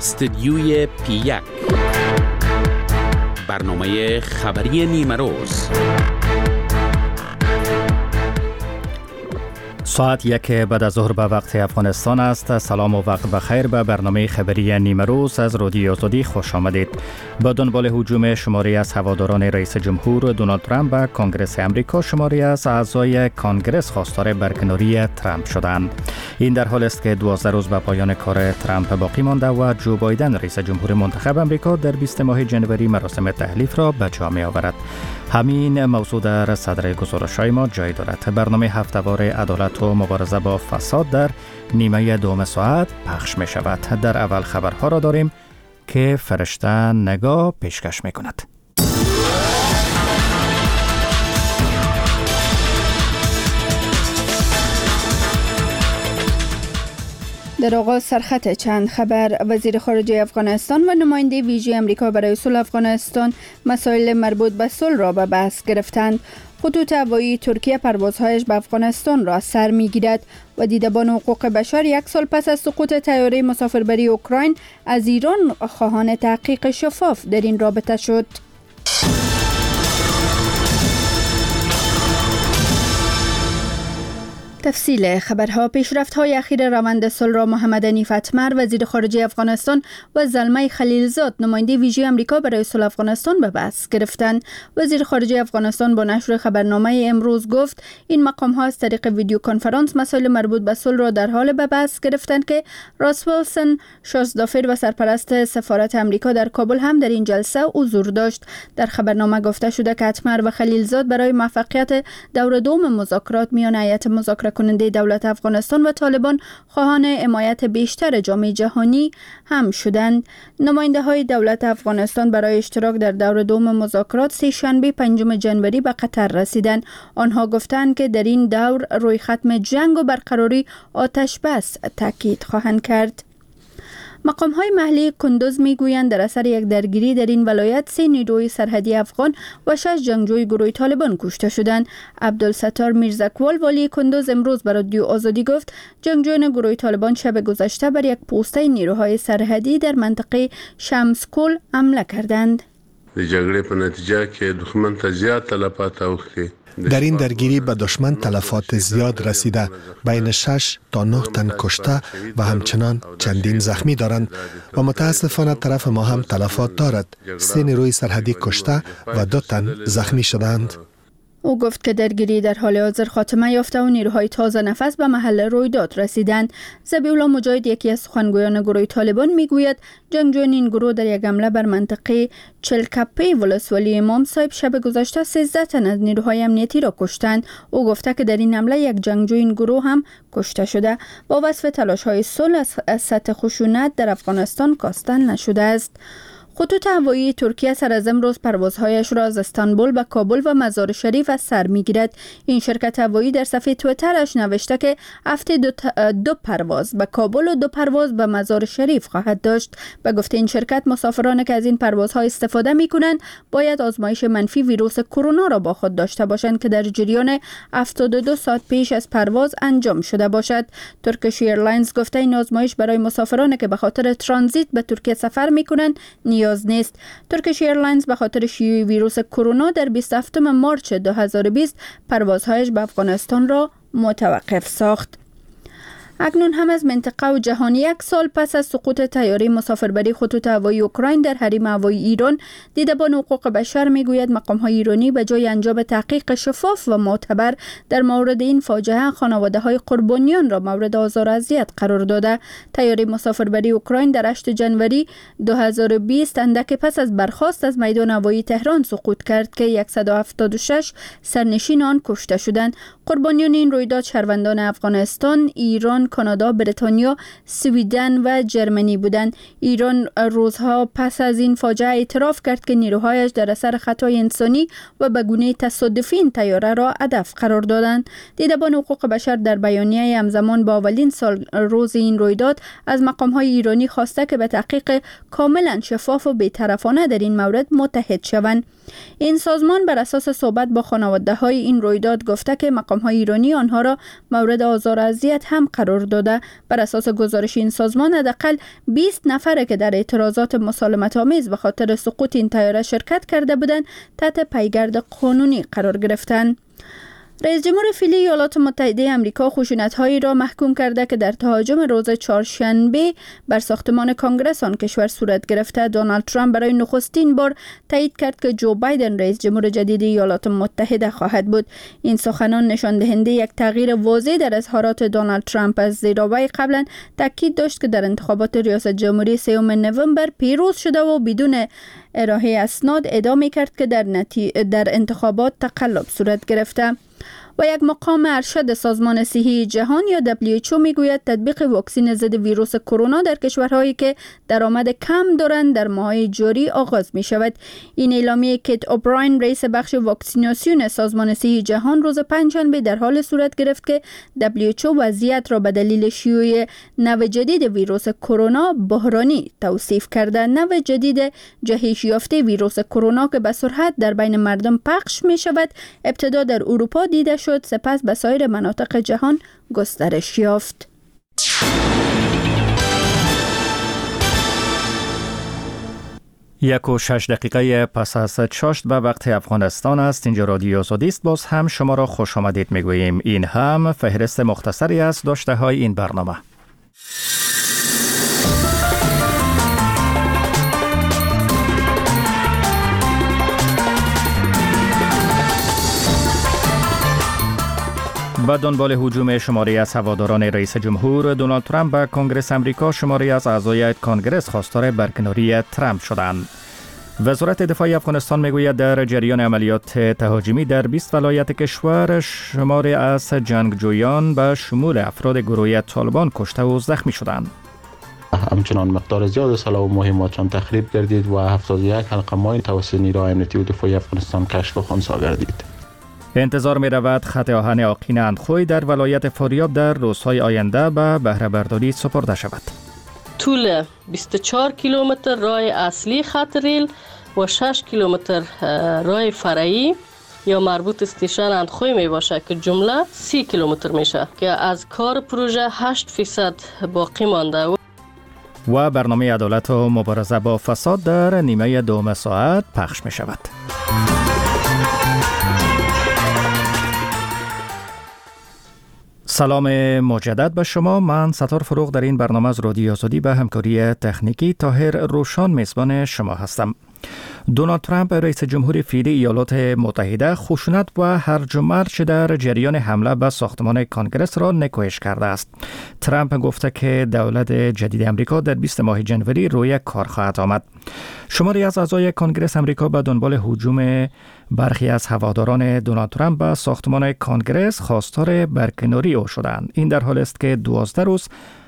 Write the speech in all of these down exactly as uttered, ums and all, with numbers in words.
استدیوی پی یک، برنامه خبری نیمه روز. ساعت یک بعد از ظهر به وقت افغانستان است. سلام و وقت بخیر به برنامه خبری نیمه روز از رادیو آزادی خوش آمدید. با دنبال هجوم شماری از هواداران رئیس جمهور دونالد ترامپ به کنگره امریکا، شماری از اعضای کانگرس خواستار برکناری ترامپ شدند. این در حال است که دوازده روز به پایان کار ترامپ باقی مانده و جو بایدن رئیس جمهور منتخب امریکا در بیست ماه جنوری مراسم تحلیف را به جا می آورد. همین موضوع در صدر گزارش‌های ما جای دارد. برنامه هفته‌وار عدالت و مبارزه با فساد در نیمه دوم ساعت پخش می شود. در اول خبرها را داریم که فرشته نگاه پیشکش می کند. در آغاز سرخط چند خبر. وزیر خارجه افغانستان و نماینده ویژه امریکا برای صلح افغانستان مسائل مربوط به صلح را به بحث گرفتند. خطوط هوایی ترکیه پروازهایش به افغانستان را سر می‌گیرد و دیدبان حقوق بشر یک سال پس از سقوط طیاره مسافربری اوکراین از ایران خواهان تحقیق شفاف در این رابطه شد. تفصیل خبرها. پیشرفت‌های اخیر روند صلح را محمد حنیف اتمر وزیر خارجه افغانستان و زلمه خلیلزاد نماینده ویژه امریکا برای صلح افغانستان به بحث گرفتند. وزیر خارجه افغانستان با نشر خبرنامه امروز گفت این مقام‌ها از طریق ویدیو کنفرانس مسائل مربوط به صلح را در حال به بحث گرفتند که راس ویلسون شازدافر و سرپرست سفارت امریکا در کابل هم در این جلسه حضور داشت. در خبرنامه گفته شده که اتمر و خلیلزاد برای موفقیت دور دوم مذاکرات میان هیئت مذاکره کننده دولت افغانستان و طالبان خواهان حمایت بیشتر جامعه جهانی هم شدند. نماینده های دولت افغانستان برای اشتراک در دور دوم مذاکرات سه شنبه پنجم جنوری به قطر رسیدند. آنها گفتند که در این دور روی ختم جنگ و برقراری آتش بس تاکید خواهند کرد. مقام‌های محلی کندوز می‌گویند در اثر یک درگیری در این ولایت سه نیروی سرحدی افغان و شش جنگجوی گروه طالبان کشته شدند. عبدالستار میرزاکوال والی کندوز امروز بر رادیو آزادی گفت جنگجویان گروه طالبان شب گذشته بر یک پوسته نیروهای سرحدی در منطقه شمسکول حمله کردند. د جګړې په نتیجه کې دښمن ته زیات تلفات اوښتي. در این درگیری به دشمن تلفات زیاد رسیده، بین شش تا نه تن کشته و همچنان چندین زخمی دارند و متاسفانه طرف ما هم تلفات دارد. سه نیروی سرحدی کشته و دو تن زخمی شدند. او گفت که درگیری در حال حاضر خاتمه یافته و نیروهای تازه نفس به محل رویداد رسیدند. ذبیح الله مجاهد یکی از سخنگویان گروه طالبان میگوید جنگجویان این گروه در یک حمله بر منطقه چلکپی ولسوالی امام صاحب شب گذشته سیزده تن از نیروهای امنیتی را کشتند. او گفته که در این حمله یک جنگجوی این گروه هم کشته شده. با وصف تلاش‌های صلح از سطح خشونت در افغانستان کاستن نشده است. خطوط هوایی ترکیه سر از امروز پروازهایش را از استانبول به کابل و مزار شریف از سر میگیرد. این شرکت هوایی در صفحه توییترش نوشته که هفته دو, دو پرواز به کابل و دو پرواز به مزار شریف خواهد داشت. به گفته این شرکت مسافرانی که از این پروازها استفاده میکنند باید آزمایش منفی ویروس کرونا را با خود داشته باشند که در جریان هفتاد و دو ساعت پیش از پرواز انجام شده باشد. ترکیش ایرلاینز گفته این آزمایش برای مسافرانی که به خاطر ترانزیت به ترکیه سفر میکنند نیاز نیست. ترکیش ایرلاینز به خاطر شیوع ویروس کرونا در بیست و هفتم مارس دو هزار و بیست پروازهایش به افغانستان را متوقف ساخت. اکنون هم از منطقه و جهان یک سال پس از سقوط طیاره مسافربری خطوط هوایی اوکراین در حریم هوایی ایران، دیدبان حقوق بشر میگوید مقام‌های ایرانی به جای انجام تحقیق شفاف و معتبر در مورد این فاجعه خانواده‌های قربانیان را مورد آزار و اذیت قرار داده. طیاره مسافربری اوکراین در هشتم جنوری دو هزار و بیست اندک پس از برخاست از میدان هوایی تهران سقوط کرد که صد و هفتاد و شش سرنشین آن کشته شدند. قربانیان این رویداد شهروندان افغانستان، ایران، کانادا، بریتانیا، سویدن و جرمنی بودند. ایران روزها پس از این فاجعه اعتراف کرد که نیروهایش در اثر خطای انسانی و به گونه تصادفی این طیاره را هدف قرار دادند. دیدبان حقوق بشر در بیانیه همزمان با اولین سال روز این رویداد از مقام‌های ایرانی خواسته که به تحقیق کاملا شفاف و بی‌طرفانه در این مورد متحد شوند. این سازمان بر اساس صحبت با خانواده‌های این رویداد گفته که مقام‌های های ایرانی آنها را مورد آزار و اذیت هم قرار داده. بر اساس گزارش این سازمان حداقل بیست نفر که در اعتراضات مسالمت آمیز به خاطر سقوط این طیاره شرکت کرده بودند تحت پیگرد قانونی قرار گرفتند. رئیس جمهور فعلی ایالات متحده آمریکا خشونت‌هایی را محکوم کرده که در تهاجم روز چهارشنبه بر ساختمان کنگره آن کشور صورت گرفته. دونالد ترامپ برای نخستین بار تایید کرد که جو بایدن رئیس جمهور جدید ایالات متحده خواهد بود. این سخنان نشان دهنده یک تغییر واضح در اظهارات دونالد ترامپ از زیرا وی قبلا تاکید داشت که در انتخابات ریاست جمهوری سوم نوامبر پیروز شده و بدون ارائه اسناد ادعا می‌کرد که در نتی... در انتخابات تقلب صورت گرفته. و یک مقام ارشد سازمان صحی جهان یا دبلیو اچ او میگوید تطبیق واکسن ضد ویروس کرونا در کشورهایی که درآمد کم دارند در ماه‌های جاری آغاز می شود. این اعلامیه کیت اوبراین رئیس بخش واکسیناسیون سازمان صحی جهان روز پنجشنبه در حال صورت گرفت که دبلیو اچ او وضعیت را به دلیل شیوع نوع جدید ویروس کرونا بحرانی توصیف کرده. نوع جدید جهش یافته ویروس کرونا که به سرعت در بین مردم پخش می شود ابتدا در اروپا دیده شد، سپس به سایر مناطق جهان گسترش یافت. یک و شش دقیقه پس از چاشت به وقت افغانستان است. اینجا رادیو آزادی است. باز هم شما را خوش آمدید میگوییم. این هم فهرست مختصری از داشته های این برنامه. با دنبال هجوم شماری از هواداران رئیس جمهور دونالد ترامپ به کنگره آمریکا، شماری از اعضای کنگره خواستار برکناری ترامپ شدند. وزارت دفاع افغانستان میگوید در جریان عملیات تهاجمی در بیست ولایت کشور شماری از جنگجویان به شمول افراد گروه طالبان کشته و زخمی شدند. همچنان مقدار زیاد سلاح و مهمات هم تخریب گردید و هفتاد و یک حلقه ماین توسط نیروهای امنیتی و دفاعی افغانستان کشف و خنثی گردید. انتظار می رود خط آهن آقین اندخوی در ولایت فاریاب در روزهای آینده به بهره برداری سپرده شود. طول بیست و چهار کیلومتر راه اصلی خط ریل و شش کیلومتر راه فرعی یا مربوط استیشن اندخوی می باشه که جمله سی کیلومتر میشه که از کار پروژه هشت فیصد باقی مانده. و برنامه عدالت و مبارزه با فساد در نیمه دوم ساعت پخش می شود. سلام مجدد به شما. من ستار فروغ در این برنامه از رادیو آزادی به همکاری تکنیکی طاهر روشان میزبان شما هستم. دونالد ترامپ رئیس جمهور فعلی ایالات متحده خشونت و هرج و مرج در جریان حمله به ساختمان کنگره را نکوهش کرده است. ترامپ گفته که دولت جدید امریکا در بیست ماه جنوری روی کار خواهد آمد. شماری از اعضای کنگره امریکا به دنبال هجوم برخی از هواداران دونالد ترامپ به ساختمان کنگره خواستار برکناری او شدند. این در حالی است که دوازده روز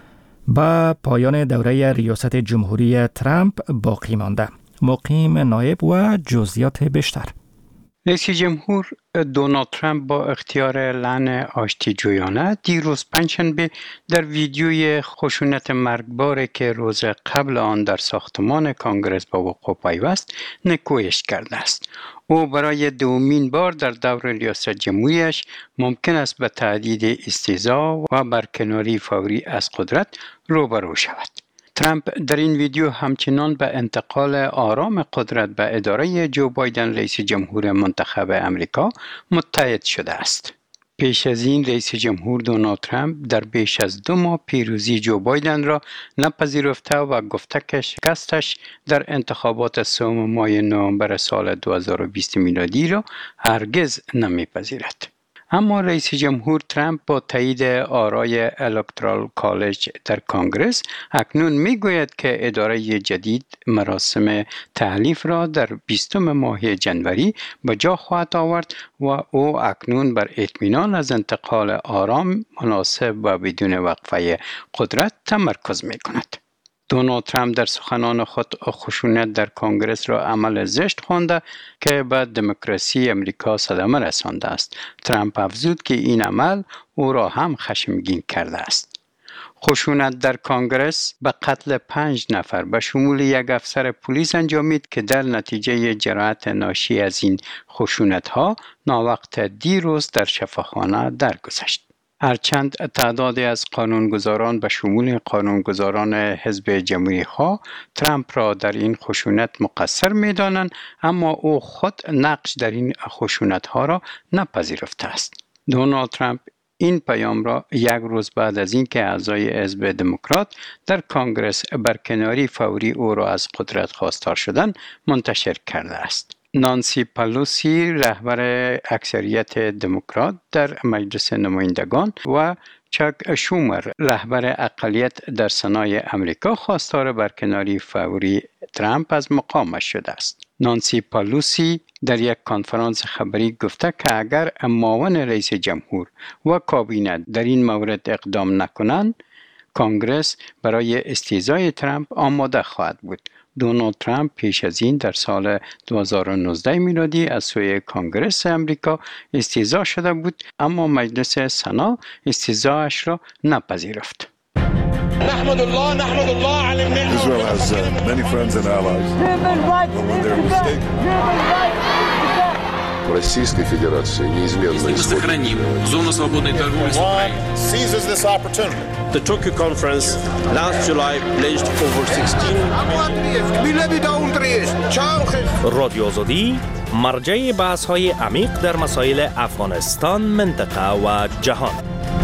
به پایان دوره ریاست جمهوری ترامپ باقی مانده. مقیم نایب و جزئیات بیشتر. رئیس جمهور دونالد ترامپ با اختیار لعن آشتی جویانه دیروز پنجشنبه در ویدیوی خشونت مرگباری که روز قبل آن در ساختمان کنگره به وقوع پیوست نکوهش کرده است. او برای دومین بار در دور ریاست جمهوریش ممکن است به تهدید استیضاح و برکناری فوری از قدرت روبرو شود. ترامپ در این ویدیو همچنان به انتقال آرام قدرت به اداره جو بایدن رئیس جمهور منتخب امریکا متحد شده است. پیش از این رئیس جمهور دونالد ترامپ در بیش از دو ماه پیروزی جو بایدن را نپذیرفته و گفته که شکستش در انتخابات سوم ماه نوامبر سال دو هزار و بیست میلادی را هرگز نمیپذیرد. اما رئیس جمهور ترامپ با تایید آرای الکترال کالج در کنگره اکنون میگوید که اداره جدید مراسم تحلیف را در بیستم ماه جنوری به جا خواهد آورد و او اکنون بر اطمینان از انتقال آرام، مناسب و بدون وقفه قدرت تمرکز میکند. دونالد ترامپ در سخنان خود خشونت در کنگره را عمل زشت خوانده که به دموکراسی امریکا صدمه رسانده است. ترامپ افزود که این عمل او را هم خشمگین کرده است. خشونت در کنگره به قتل پنج نفر به شمول یک افسر پلیس انجامید که در نتیجه جراحت ناشی از این خشونت ها ناوقت دیروز در شفاخانه درگذشت. هرچند تعدادی از قانونگذاران به شمول قانونگذاران حزب جمهوری خواه ترامپ را در این خشونت مقصر می دانند، اما او خود نقش در این خشونت ها را نپذیرفته است. دونالد ترامپ این پیام را یک روز بعد از اینکه اعضای حزب دموکرات در کنگره برکناری فوری او را از قدرت خواستار شدند منتشر کرده است. نانسی پلوسی رهبر اکثریت دموکرات در مجلس نمایندگان و چاک شومر رهبر اقلیت در سنای امریکا خواستار برکناری فوری ترامپ از مقامش شده است. نانسی پلوسی در یک کنفرانس خبری گفته که اگر معاون رئیس جمهور و کابینه در این مورد اقدام نکنند، کنگره برای استیضای ترامپ آماده خواهد بود. دونالد ترامپ پیش از این در سال دو هزار و نوزده میلادی از سوی کنگره امریکا استیضا شده بود، اما مجلس سنا استیضاش را نپذیرفت. نحمد الله نحمد الله على النعمة. Israel has uh, many friends and allies. But when they're mistaken. Российской Федерации неизменно сохраним зону свободной торговли с Украиной. Seizes this opportunity. The Tokyo conference last July pledged over sixteen. رادیو آزادی مرجع بحث‌های عمیق در مسائل افغانستان، منطقه و جهان.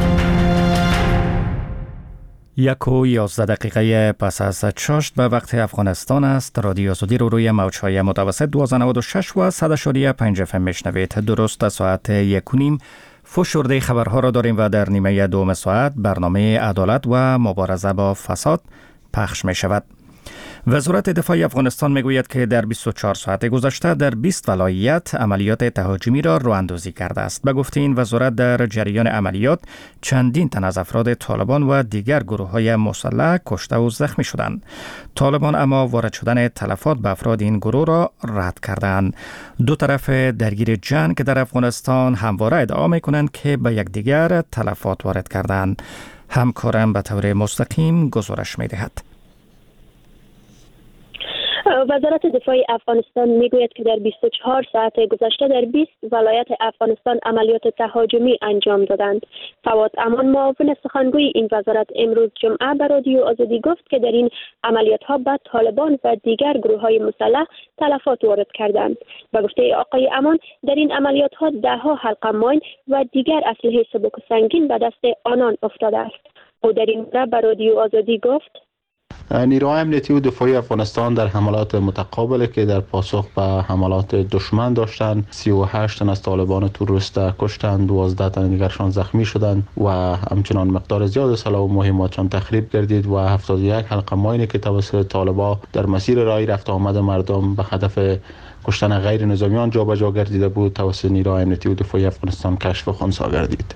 یک و یازده دقیقه پس از شش به وقت افغانستان است. رادیو آزادی رو روی موج‌های متوسط دویست و نود و شش و صد و پنج اف ام میشنوید. درست ساعت یک و نیم فشرده خبرها را داریم و در نیمه دوم ساعت برنامه عدالت و مبارزه با فساد پخش می شود. وزارت دفاع افغانستان میگوید که در بیست و چهار ساعت گذشته در بیست ولایت عملیات تهاجمی را راهاندازی کرده است. به گفته این وزارت در جریان عملیات چندین تن از افراد طالبان و دیگر گروه‌های مسلح کشته و زخمی شدند. طالبان اما وارد شدن تلفات به افراد این گروه را رد کردند. دو طرف درگیر جنگ در افغانستان همواره ادعا می‌کنند که به یکدیگر تلفات وارد کردند. همکارم به طور مستقیم گزارش می‌دهد. وزارت دفاع افغانستان میگوید که در بیست و چهار ساعت گذشته در بیست ولایت افغانستان عملیات تهاجمی انجام دادند. فواد امان معاون سخنگوی این وزارت امروز جمعه به رادیو آزادی گفت که در این عملیات ها به طالبان و دیگر گروه های مسلح تلفات وارد کردند. به گفته آقای امان در این عملیات ها ده ها حلقه ماین و دیگر اسلحه سبک و سنگین به دست آنان افتاده است. او در این مورد به رادیو آزادی گفت نیروهای امنیتی و دفاعی افغانستان در حملات متقابلی که در پاسخ به حملات دشمن داشتند سی و هشت تن از طالبان تروریست کشتند، دوازده تن دیگرشان زخمی شدند و همچنان مقدار زیاد سلاح و مهماتشان تخریب گردید و هفتاد و یک حلقه ماینی که توسط طالبان در مسیر راه رفت آمد مردم به هدف کشتن غیر نظامیان جابجا گردیده بود توسط نیروهای امنیتی و دفاعی افغانستان کشف و خنثی گردید.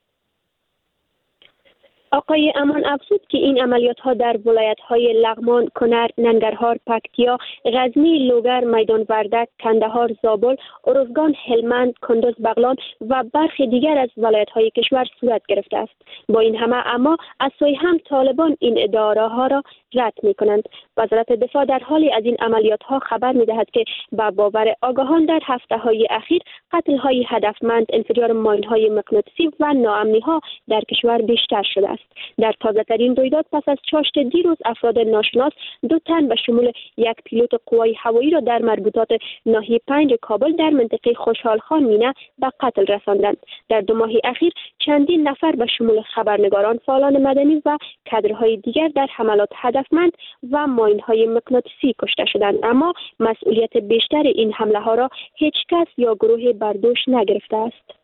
آقای امان افزود که این عملیات ها در ولایت های لغمان، کنر، ننگرهار، پکتیا، غزنی، لوگر، میدان وردک، کندهار، زابل، ارزگان، هلمند، کندز، بغلان و برخی دیگر از ولایت های کشور صورت گرفته است. با این همه اما از سوی هم طالبان این ادعاها را رد می کنند. وزارت دفاع در حالی از این عملیات ها خبر می دهد که با باور آگاهان در هفته های اخیر قتل های هدفمند، انفجار ماین های مغناطیسی و ناامنی ها در کشور بیشتر شده است. در تازه ترین رویداد پس از چاشت دیروز افراد ناشناس دو تن به شمول یک پیلوت قوای هوایی را در مربوطات ناحیه پنج کابل در منطقه خوشحال خان مینه به قتل رساندند. در دو ماه اخیر چندین نفر به شمول خبرنگاران، فعالان مدنی و کادرهای دیگر در حملات هدفمند و ماین های مغناطیسی کشته شدند، اما مسئولیت بیشتر این حمله ها را هیچ کس یا گروه بر دوش نگرفته است.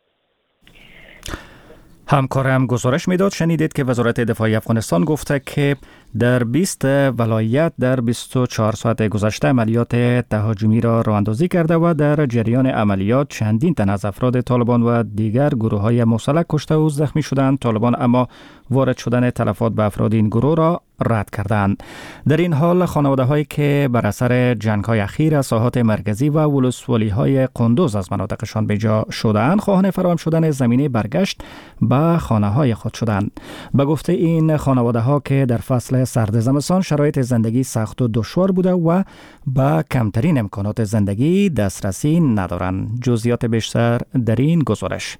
همکارم گزارش میداد شنیدید که وزارت دفاع افغانستان گفته که در بیست ولایت در بیست و چهار ساعت گذشته عملیات تهاجمی را راهاندازی کرده و در جریان عملیات چندین تن از افراد طالبان و دیگر گروه‌های مسلح کشته و زخمی شدند. طالبان اما وارد شدن تلفات به افراد این گروه را رد کردند. در این حال خانواده هایی که بر اثر جنگ های اخیر از ساحات مرکزی و ولسوالی های قندوز از مناطقشان بجا شدند خواهان فراهم شدن زمینه برگشت به خانه های خود شدند. به گفته این خانواده ها که در فصل سرد زمستان شرایط زندگی سخت و دشوار بوده و با کمترین امکانات زندگی دسترسی ندارند. جزئیات بیشتر در این گزارش.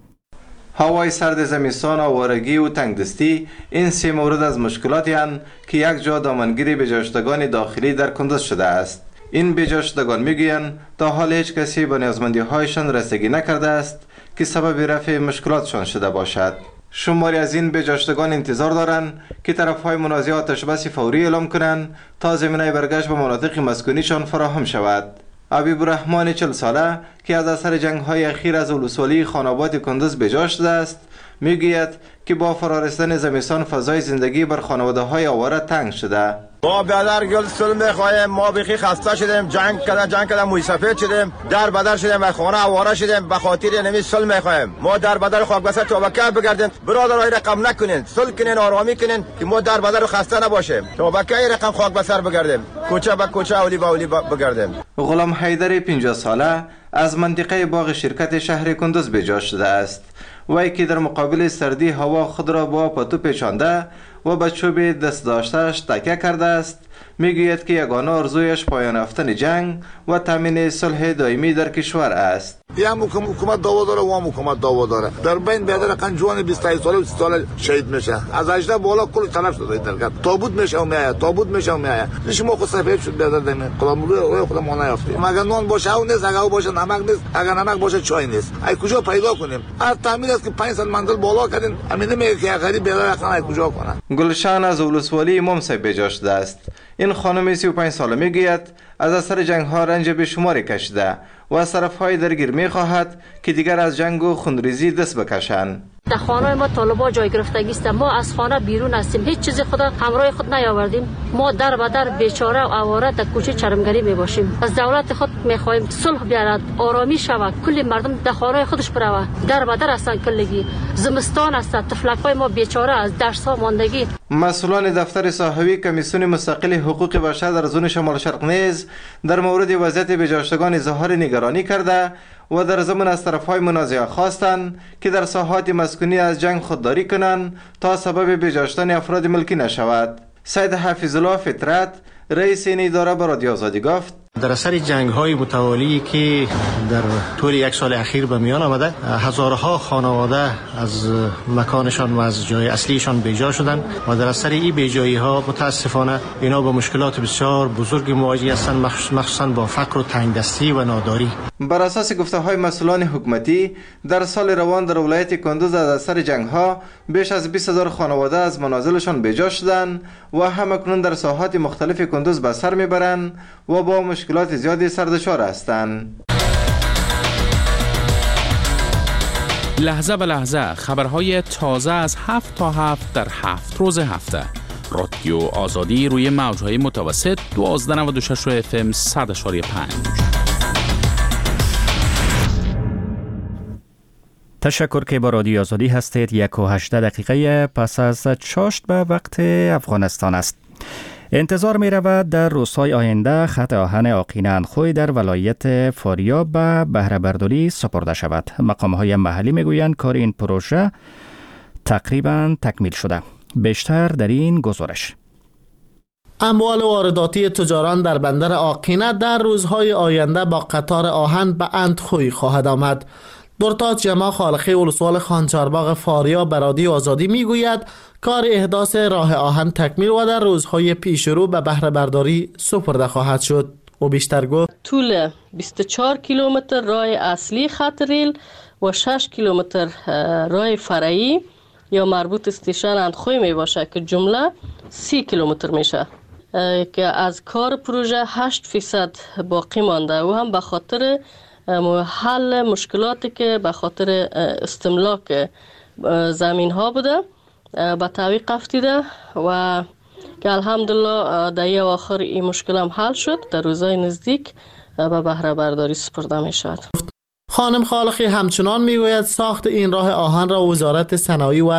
هوای سرد زمستان، آوارگی و تنگدستی این سه مورد از مشکلاتی هستند که یک جا دامنگیری بجاشتگان داخلی در کندوز شده است. این بجاشتگان میگویند تا حال هیچ کسی به نیازمندی هایشان رسیدگی نکرده است که سبب رفع مشکلاتشان شده باشد. شماری از این بجاشتگان انتظار دارند که طرفهای منازعه آتش بس فوری اعلام کنند تا زمینه برگشت به مناطق مسکونیشان فراهم شود. حبیب الرحمن چهل ساله که از اثر جنگ‌های اخیر از ولسوالی خاناباد کندوز بجا شده است میگوید که با فرارسیدن زمستان فضای زندگی بر خانواده‌های آواره تنگ شده. ما برادر گل سل میخوایم، ما بخی خسته شدیم، جنگ کردن جنگ کردن موی سفید شدیم، در بدر شدیم و خانه آواره شدیم، به خاطر نمی سل میخوایم. ما در بدر خاک بسر توبکه بگردیم، برادرای رقم نکنین، سل کنین، آرامی کنین که ما در بدر خسته نباشیم. توبکه رقم خاک بسر بگردیم، کوچه به کوچه اولی به اولی بگردیم. غلام حیدر پنجاه ساله از منطقه باغ شرکت شهر کندوز بجا شده است. وی که در مقابل سردی هوا خود را با پتو پیچانده و به چوب دست داشتهش تکیه کرده است میگوید که یگانه آرزویش پایان یافتن جنگ و تامین صلح دائمی در کشور است. یا حکومت دعوا داره و هم حکومت دعوا داره. در بین بیادر قنجوان بیست و پنج ساله و سی ساله شهید میشه. از هجده بالا کل تلف شده در تابوت میشه و میآید، تابوت میشه و میآید. نشه ما خود سفید شد بیادر دمین. خودم روی خودم ما نیافتیم. اگر نان باشه او نیست، اگر او باشه نمک نیست، اگر نمک باشه چای نیست. ای کجا پیدا کنیم؟ هر تامین است که پنج سال منزل بالا کردین، همین میگه که غریب بیادر اصلا کجا کنه. گلشن از ولسوالی ممسای بجا شده است. این خانم سی و پنج ساله میگوید از اثر جنگ ها رنج بیشماری کشیده و از طرفهای درگیر میخواهد که دیگر از جنگ و خونریزی دست بکشند. در خانه ما طالبا جای گرفتگی است. ما از خانه بیرون هستیم، هیچ چیز خدا همراه خود نیاوردیم. ما در به در بیچاره و آواره در کوچه چرمگری میباشیم. از دولت خود میخواهیم صلح بیارد، آرامی شود، کل مردم در خانه خودش بروه. در به در هستن کلگی، زمستان است، طفلکای ما بیچاره از درس ها ماندگی. مسئولان دفتر صاحبی کمیسیون مستقل حقوق بشر در زون شمال شرق نیز در مورد وضعیت بجاشتگان اظهار نگرانی کرده و در ضمن از طرفهای منازعه خواستند که در ساحات مسکونی از جنگ خودداری کنند تا سبب بجاشتن افراد ملکی نشود. سید حفیظ الله فطرت رئیس این اداره به رادیو آزادی گفت در اثر جنگ های متوالی که در طول یک سال اخیر به میان آمده هزارها خانواده از مکانشان و از جای اصلیشان بیجا شدند و در اثر این بیجایی ها متاسفانه اینا با مشکلات بسیار بزرگ مواجه هستند، مخصوصا با فقر و تنگدستی و ناداری. بر اساس گفته های مسئولان حکومتی در سال روان در ولایت کندوز از اثر جنگ ها بیش از بیست هزار خانواده از منازلشان بیجا شدند و همکنون در ساحات مختلف کندوز به سر میبرند و با مشکلات زیادی سردشار هستند. لحظه به لحظه خبرهای تازه از هفت تا هفت در هفت روز هفته. رادیو آزادی روی موجهای متوسط دوازده نود و شش اف ام صد اشاری پنج. تشکر که با رادیو آزادی هستید. یک و هشده دقیقه پس از چاشت به وقت افغانستان است. انتظار می رود در روزهای آینده خط آهن آقین اندخوی در ولایت فاریاب به بهره برداری سپرده شود. مقام های محلی می گویند کار این پروژه تقریبا تکمیل شده. بیشتر در این گزارش. اموال وارداتی تجاران در بندر آقینه در روزهای آینده با قطار آهن به اندخوی خواهد آمد. درتاج جمع خالقی ولسوال خانچارباغ فاریاب به رادیو آزادی میگوید کار احداث راه آهن تکمیل و در روزهای پیش رو به بهره برداری سپرده خواهد شد. و بیشتر گفت طول بیست و چهار کیلومتر راه اصلی خط ریل و شش کیلومتر راه فرعی یا مربوط استیشن اندخوی می باشه که جمله سی کیلومتر میشه که از کار پروژه هشت فیصد باقی مانده و هم به خاطر حل مشکلاتی که به خاطر استملاک زمین ها بوده به تعویق افتیده و که الحمدلله در یه آخر این مشکل هم حل شد. در روزهای نزدیک به بهره برداری سپرده می شود. خانم خالقی همچنان میگوید ساخت این راه آهن را وزارت صنایع و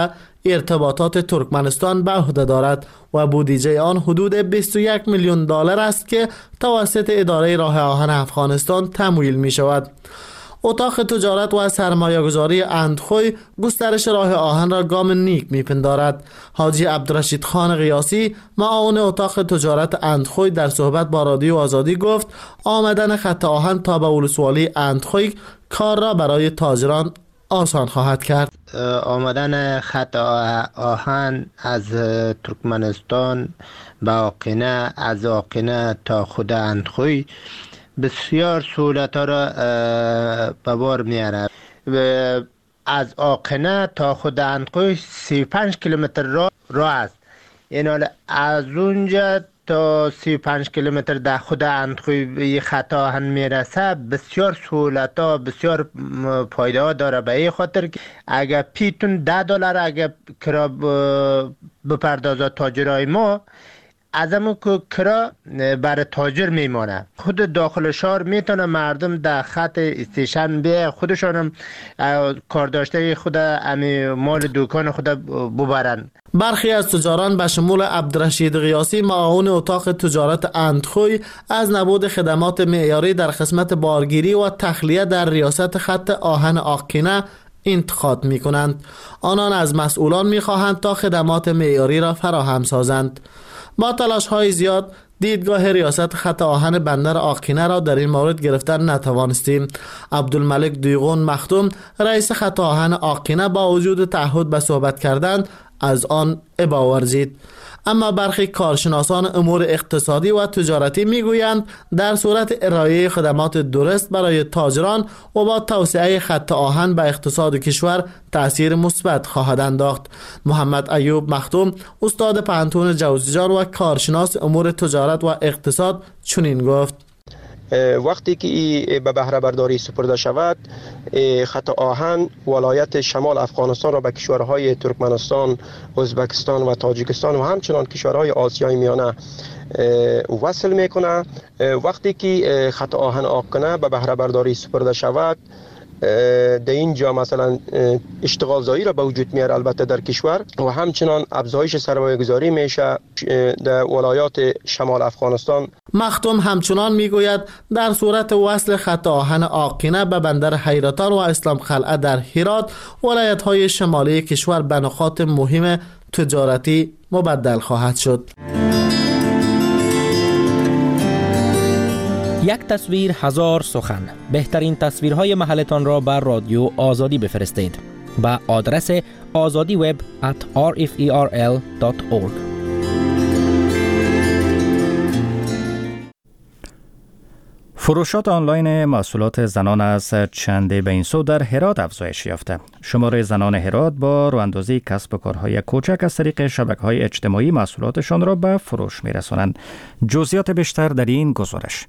ارتباطات ترکمنستان به عهده دارد و بودجه آن حدود بیست و یک میلیون دلار است که توسط اداره راه آهن افغانستان تمویل می شود. اتاق تجارت و سرمایه‌گذاری اندخوی گسترش راه آهن را گام نیک می‌پندارد. حاجی عبدالرشید خان قیاسی معاون اتاق تجارت اندخوی در صحبت با رادیو آزادی گفت آمدن خط آهن تا به ولسوالی اندخوی کار را برای تاجران آسان خواهد کرد. آمدن خط آهن از ترکمنستان به آقینه، از آقینه تا خود اندخوی بسیار سهولت ها را به بار میاره. از آقینه تا خود اندخوی سی و پنج کیلومتر راه را است. این از اونجا تا سی و پنج کیلومتر در خود اندخوی خط آهن میرسه بسیار سهولت ها بسیار فایده ها داره. به این خاطر که اگر پیتون ده دلار اگر کرا بپردازه تاجرای ما، از همون که کرا برای تاجر میمانه. خود داخل شهر میتونه مردم در خط استیشن به خودشان هم کار داشته خود امی مال دکان خود ببرن. برخی از تجاران به شمول عبدالرشید قیاسی معاون اتاق تجارت اندخوی از نبود خدمات معیاری در قسمت بارگیری و تخلیه در ریاست خط آهن آقینه انتقاد می کنند. آنان از مسئولان می خواهند تا خدمات معیاری را فراهم سازند. با تلاش های زیاد دیدگاه ریاست خط آهن بندر آقینه را در این مورد گرفتن نتوانستیم. عبدالملک دیغون مختوم رئیس خط آهن آقینه با وجود تعهد به صحبت کردن از آن ابا ورزید. اما برخی کارشناسان امور اقتصادی و تجارتی میگویند در صورت ارائه خدمات درست برای تاجران و با توسعه خط آهن به اقتصاد کشور تأثیر مثبت خواهد انداخت. محمد ایوب مختوم استاد پانتون جوزجان و کارشناس امور تجارت و اقتصاد چنین گفت: وقتی که به بهره برداری سپرده شود، خط آهن ولایت شمال افغانستان را به کشورهای ترکمنستان، ازبکستان و تاجیکستان و همچنان کشورهای آسیای میانه وصل میکنه. وقتی که خط آهن آقینه به بهره برداری سپرده شود، در اینجا مثلا اشتغال زایی را به وجود میاره البته در کشور و همچنان افزایش سرمایه گذاری میشه در ولایات شمال افغانستان. مختوم همچنان میگوید در صورت وصل خط آهن آقینه به بندر حیرتان و اسلام قلعه در هرات، ولایت های شمالی کشور به نقاط مهم تجارتی مبدل خواهد شد. یک تصویر هزار سخن. بهترین تصویرهای محلتان را بر رادیو آزادی بفرستید با آدرس آزادی وب ات آر اف ای آر ال دات اورگ. فروشات آنلاین محصولات زنان از چند به این سو در هرات افزایش یافته. شمار زنان هرات با راه‌اندازی کسب و کارهای کوچک از طریق شبکه‌های اجتماعی محصولاتشان را به فروش می‌رسانند. جزئیات بیشتر در این گزارش.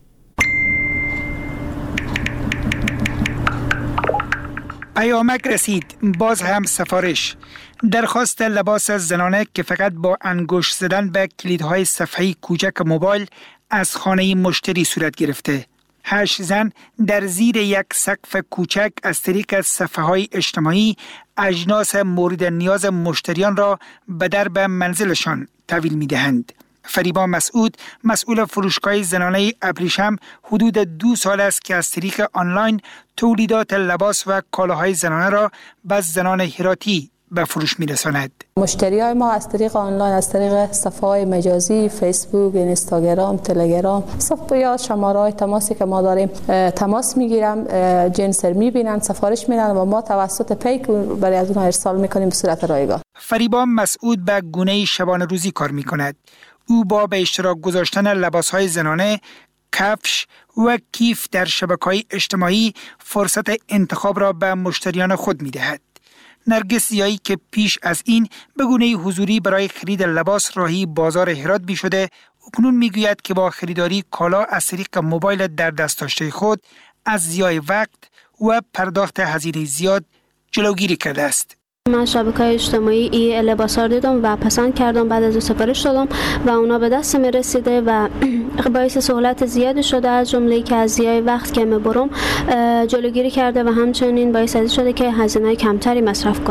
پیامک رسید، باز هم سفارش. درخواست لباس زنانه که فقط با انگشت زدن به کلیدهای صفحه کوچک موبایل از خانه مشتری صورت گرفته. هشت زن در زیر یک سقف کوچک از طریق صفحه‌های اجتماعی اجناس مورد نیاز مشتریان را به درب منزلشان تحویل می‌دهند. فریبا مسعود، مسئول فروشگاه زنانه ابریشم، حدود دو سال است که از طریق آنلاین تولیدات لباس و کالاهای زنانه را به زنان هراتی به فروش می‌رساند. مشتریای ما از طریق آنلاین، از طریق صفحه‌های مجازی، فیسبوک، اینستاگرام، تلگرام، صفحه یا شماره‌های تماسی که ما داریم تماس می‌گیرن، جنس رو می‌بینن، سفارش میدن و ما توسط پیک برای از اونها ارسال می‌کنیم به صورت رایگان. فریبا مسعود به گونه شبانه روزی کار می‌کند. او با به اشتراک گذاشتن لباس‌های زنانه، کفش و کیف در شبکه‌های اجتماعی فرصت انتخاب را به مشتریان خود می‌دهد. نرگس زیایی که پیش از این به گونه حضوری برای خرید لباس راهی بازار هرات بی شده، اکنون میگوید که با خریداری کالا از طریق موبایل در دست داشته خود از ضیاع وقت و پرداخت هزینه زیاد جلوگیری کرده است. من شبکه‌های اجتماعی ای لباسا رو دیدم و پسند کردم، بعد از اون سفارش دادم و اونا به دست می رسیده و باعث سهولت زیادی شده، از جمله که از ضیاع وقت که میبرم جلوگیری کرده و همچنین باعث شده که هزینه کمتری مصرف کنم.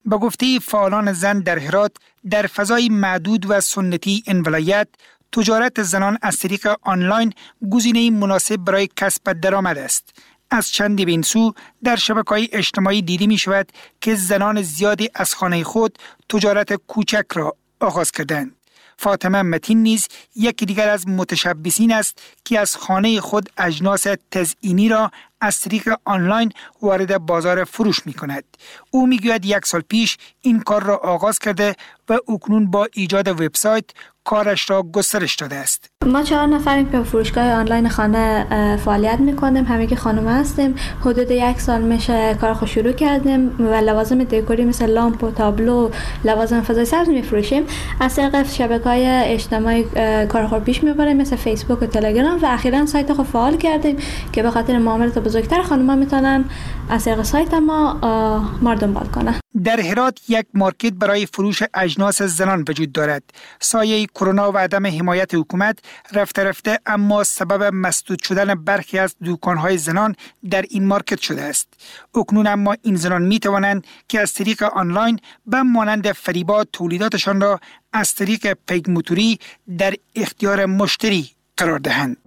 به گفته فعالان زن در هرات، در فضای معدود و سنتی این ولایت، تجارت زنان از طریق آنلاین گزینه مناسب برای کسب درآمد است. از چند بین سو در شبکه‌های اجتماعی دیده می شود که زنان زیادی از خانه خود تجارت کوچک را آغاز کردند. فاطمه متین نیز یکی دیگر از متشبثین است که از خانه خود اجناس تزئینی را از طریق آنلاین وارد بازار فروش می کند. او می گوید یک سال پیش این کار را آغاز کرده و اکنون با ایجاد وبسایت کارش را گسترش داده است. ما چهار نفریم که فروشگاه آنلاین خانه فعالیت میکنیم. همه که خانم هستیم. حدود یک سال میشه کار خود شروع کردیم و لوازم دکوری مثل لامپ و تابلو، لوازم فضای سبز میفروشیم. از طریق شبکه‌های اجتماعی کار خود پیش میبریم مثل فیسبوک و تلگرام و اخیراً سایت خود فعال کردیم که به خاطر معاملات بزرگتر خانم‌ها میتونن از طریق سایت ما ما دنبال کنن. در هرات یک مارکت برای فروش اجناس زنان وجود دارد. سایه کرونا و عدم حمایت حکومت رفته رفته اما سبب مسدود شدن برخی از دکان‌های زنان در این مارکت شده است. اکنون اما این زنان می توانند که از طریق آنلاین به مانند فریبا تولیداتشان را از طریق پیک موتوری در اختیار مشتری قرار دهند.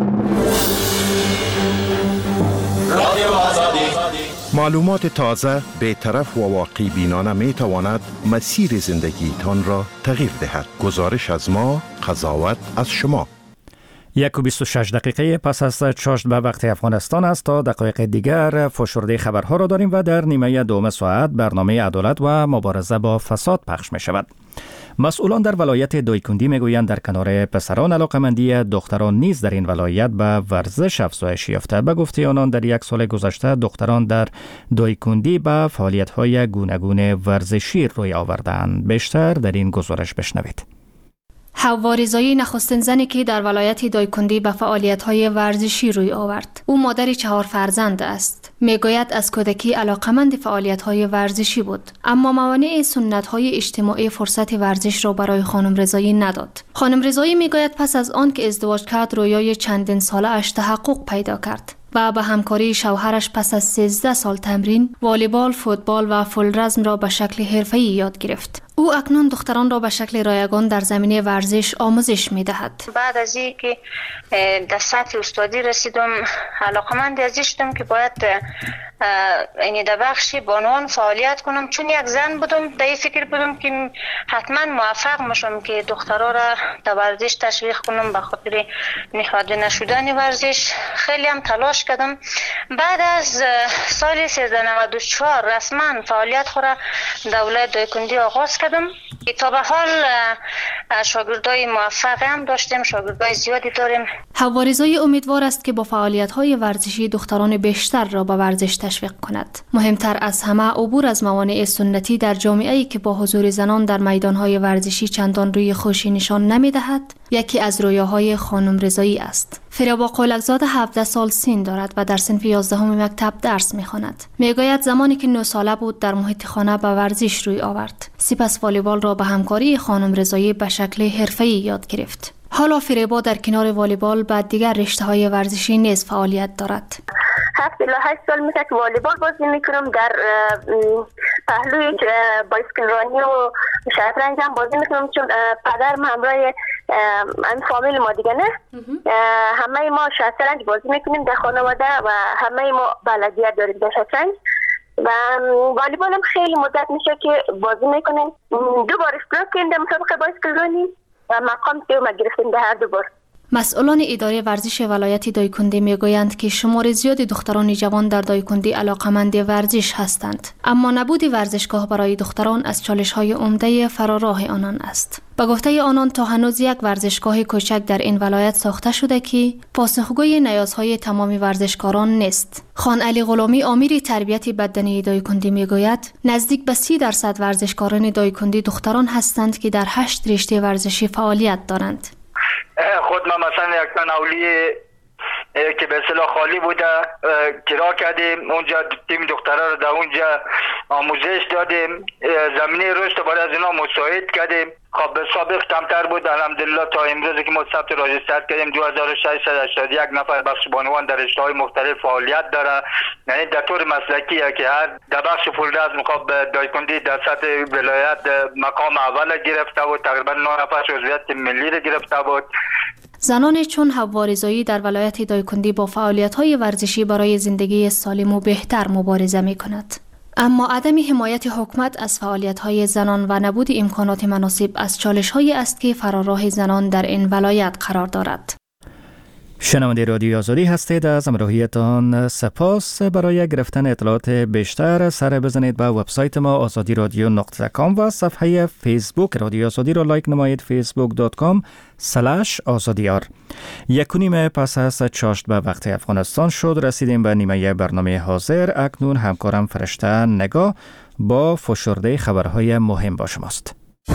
معلومات تازه، بی‌طرف و واقعی بینانه می تواند مسیر زندگی تان را تغییر دهد. گزارش از ما، قضاوت از شما. یک و بیست و شش دقیقه پس از چاشت به وقت افغانستان است. تا دقایق دیگر فشرده خبرها را داریم و در نیمه دوم ساعت برنامه عدالت و مبارزه با فساد پخش می شود. مسئولان در ولایت دایکندی میگویند در کنار پسران علاقمندی دختران نیز در این ولایت به ورزش افزایش یافته. به گفته آنان در یک سال گذشته دختران در دایکندی به فعالیت‌های گوناگون ورزشی روی آوردند. بیشتر در این گزارش بشنوید. حوا رضایی نخستین زنی که در ولایت دایکندی به فعالیت‌های ورزشی روی آورد. او مادر چهار فرزند است. میگوید از کودکی علاقمند فعالیت‌های ورزشی بود، اما موانع سنت‌های اجتماعی فرصت ورزش را برای خانم رضایی نداد. خانم رضایی میگوید پس از آن که ازدواج کرد رویای چندین ساله اش تحقق پیدا کرد و به همکاری شوهرش پس از سیزده سال تمرین، والیبال، فوتبال و فولرزم را به شکل حرفه‌ای یاد گرفت. او اکنون دختران را به شکل رایگان در زمینه ورزش آموزش می‌دهد. بعد از اینکه در سطح استادی رسیدم، علاقمند از شدم که باید یعنی در بخش بانوان فعالیت کنم، چون یک زن بودم در این فکر بودم که حتما موفق میشم که دخترها را در ورزش تشویق کنم. به خاطر نهاده نشدن ورزش خیلی هم تلاش کردم. بعد از سال سیزده نود و چهار رسما فعالیت خود را در ولایت دایکندی آغاز کردم. تا به حال شاگردای موفق هم داشتیم، شاگردای زیادی داریم. حوا رضایی امیدوار است که با فعالیت‌های ورزشی دختران بیشتر را به ورزش تشویق کند. مهمتر از همه عبور از موانع سنتی در جامعه‌ای که با حضور زنان در میدان‌های ورزشی چندان روی خوشی نشان نمی‌دهد، یکی از رویاهای خانم رضایی است. فریبا قولکزاد هفده سال سن دارد و در صنف یازدهم مکتب درس می‌خواند. میگوید زمانی که نه ساله بود در محیط خانه به ورزش روی آورد. سپس والیبال را به همکاری خانم رضایی به شکل حرفه‌ای یاد گرفت. حالا فریبا در کنار والیبال و دیگر رشته‌های ورزشی نیز فعالیت دارد. هفت الی هشت سال میشه که والیبال بازی میکنم. در پهلوی بایسکل رانی و شطرنج هم بازی میکنم، چون پدرم همراه این فامیل ما دیگه نه همه ما شطرنج بازی میکنیم در خانواده و همه ما بلدیت داریم در شطرنج. و والیبال هم خیلی مدت میشه که بازی میکنیم. دو بار اشتراک کردیم در مسابقه بایسکل رانی و مقام سوم گرفتیم در هر دو بار. مسئولان اداره ورزش ولایت دایکندی میگویند که شمار زیادی دختران جوان در دایکندی علاقمند ورزش هستند، اما نبود ورزشگاه برای دختران از چالش‌های عمده فراراه آنان است. به گفته آنان تا هنوز یک ورزشگاه کوچک در این ولایت ساخته شده که پاسخگوی نیازهای تمام ورزشکاران نیست. خان علی غلامی امیر تربیت بدنی دایکندی میگوید نزدیک به سی درصد ورزشکاران دایکندی دختران هستند که در هشت رشته ورزشی فعالیت دارند. خود من مثلا یک تن اولی که به اصطلاح خالی بوده کرا کردیم. اونجا تیم دخترها رو در اونجا آموزش دادیم، زمینه رشد برای از اینا مساعد کردیم. خب به سابق کمتر بود، الحمدلله تا امروز که ما ثبت راجستر کردیم دو هزار و ششصد و هشتاد و یک نفر بخش بانوان در رشته‌های مختلف فعالیت داره. یعنی در طور مسلکیه که هر در بخش فولرزم خب دایکندی در سطح ولایت مقام اول گرفته بود، تقریبا نه نفر عضویت ملی رو گرفته بود. زنان چون حوا رضایی در ولایت دایکندی با فعالیت‌های ورزشی برای زندگی سالم و بهتر مبارزه می‌کند. اما عدم حمایت حکومت از فعالیت‌های زنان و نبود امکانات مناسب از چالش‌هایی است که فراراه زنان در این ولایت قرار دارد. شنونده رادیو آزادی هستید. از همراهیتان سپاس. برای گرفتن اطلاعات بیشتر سر بزنید به وبسایت ما آزادی رادیو نقطه کام و صفحه فیسبوک رادیو آزادی را لایک نمایید فیسبوک دات کام سلش آزادیار. یک و نیم پس از چاشت به وقت افغانستان شد. رسیدیم به نیمه برنامه حاضر. اکنون همکارم فرشته نگاه با فشرده خبرهای مهم با شماست.